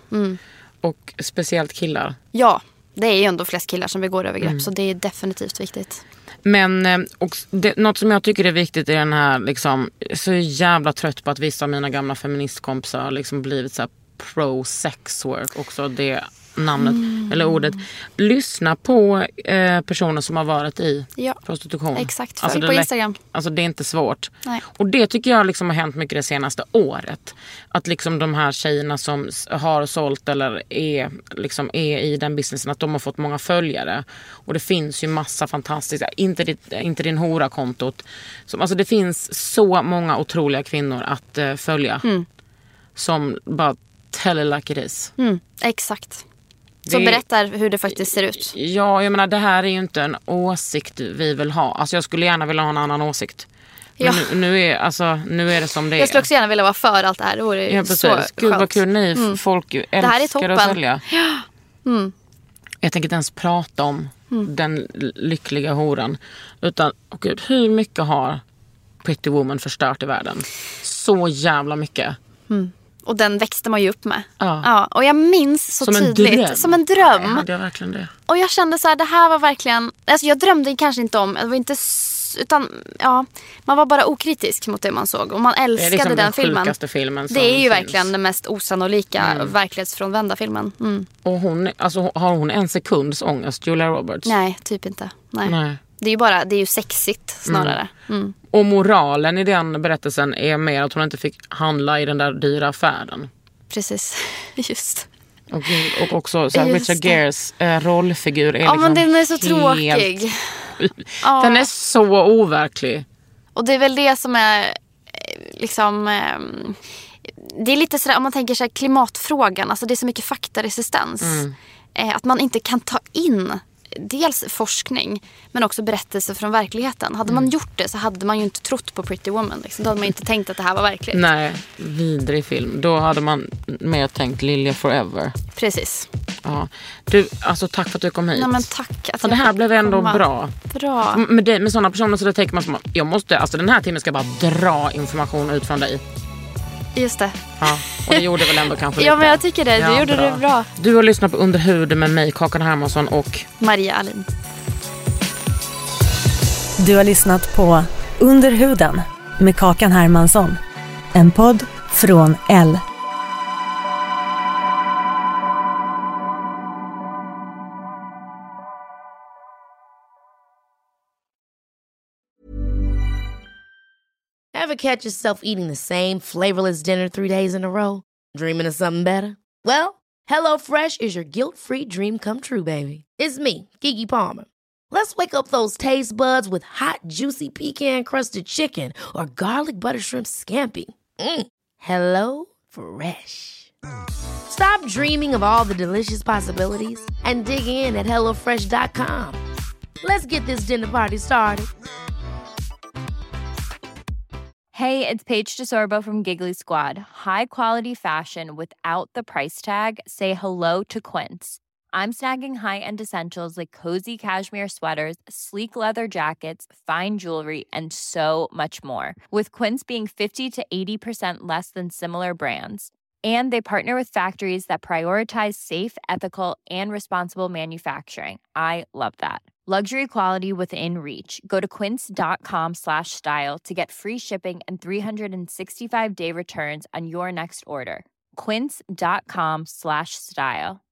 Och speciellt killar. Ja, det är ju ändå flest killar som begår övergrepp. Så det är definitivt viktigt. Men och något som jag tycker är viktigt i den här, liksom, så jävla trött på att vissa av mina gamla feministkompisar liksom blivit så här pro-sex work, också det namnet eller ordet. Lyssna på personer som har varit i prostitution. Exakt, alltså på Instagram. Alltså det är inte svårt. Nej. Och det tycker jag liksom har hänt mycket det senaste året. Att liksom de här tjejerna som har sålt eller är i den businessen, att de har fått många följare. Och det finns ju massa fantastiska, inte din hora-kontot. Alltså det finns så många otroliga kvinnor att följa. Som bara tell it like it is. Exakt. Så berättar hur det faktiskt ser ut. Ja, jag menar det här är ju inte en åsikt vi vill ha. Alltså jag skulle gärna vilja ha en annan åsikt. Men nu är det som det är. Jag skulle också gärna vilja vara för allt det här. Det vore så skönt. Gud vad kul, ni folk älskar att sälja. Jag tänker inte ens prata om den lyckliga horan. Utan, gud, hur mycket har Pretty Woman förstört i världen? Så jävla mycket. Och den växte man ju upp med. Ja. Och jag minns så som tydligt. Som en dröm. Ja, hade jag verkligen det. Och jag kände så här, det här var verkligen... Alltså jag drömde kanske inte om... Det var inte... Utan, man var bara okritisk mot det man såg. Och man älskade det är liksom den filmen. Filmen som det är ju finns. Verkligen den mest osannolika verklighetsfrånvända filmen. Och har hon en sekunds ångest, Julia Roberts? Nej, typ inte. Nej. Det är ju sexigt snarare. Och moralen i den berättelsen är mer att hon inte fick handla i den där dyra affären. Precis, just. Och också så här, Richard Geres rollfigur är liksom men den är så tråkig. Den är så overklig. Och det är väl det som är liksom... det är lite sådär, om man tänker sig klimatfrågan, alltså det är så mycket faktaresistens. Att man inte kan ta in dels forskning men också berättelser från verkligheten. Hade man gjort det så hade man ju inte trott på Pretty Woman. Liksom. Då hade man inte tänkt att det här var verkligt. Nej, vidrig film. Då hade man mer tänkt Lilja Forever. Precis. Ja. Du, alltså tack för att du kom hit. Nej, men tack att det här blev ändå bra. Med sådana personer så tänker man som att jag måste, alltså den här timmen ska bara dra information ut från dig. Just det. Ja, och det gjorde väl ändå kanske lite. Ja, men jag tycker det. Du gjorde det bra. Du har lyssnat på Under huden med mig, Kakan Hermansson och Maria Alin. Du har lyssnat på Under huden med Kakan Hermansson. En podd från L. Ever catch yourself eating the same flavorless dinner 3 days in a row? Dreaming of something better? Well, HelloFresh is your guilt-free dream come true, baby. It's me, Keke Palmer. Let's wake up those taste buds with hot, juicy pecan-crusted chicken or garlic butter shrimp scampi. Hello Fresh. Stop dreaming of all the delicious possibilities and dig in at HelloFresh.com. Let's get this dinner party started. Hey, it's Paige DeSorbo from Giggly Squad. High quality fashion without the price tag. Say hello to Quince. I'm snagging high-end essentials like cozy cashmere sweaters, sleek leather jackets, fine jewelry, and so much more. With Quince being 50 to 80% less than similar brands. And they partner with factories that prioritize safe, ethical, and responsible manufacturing. I love that. Luxury quality within reach. Go to quince.com/style to get free shipping and 365-day returns on your next order. Quince.com/style.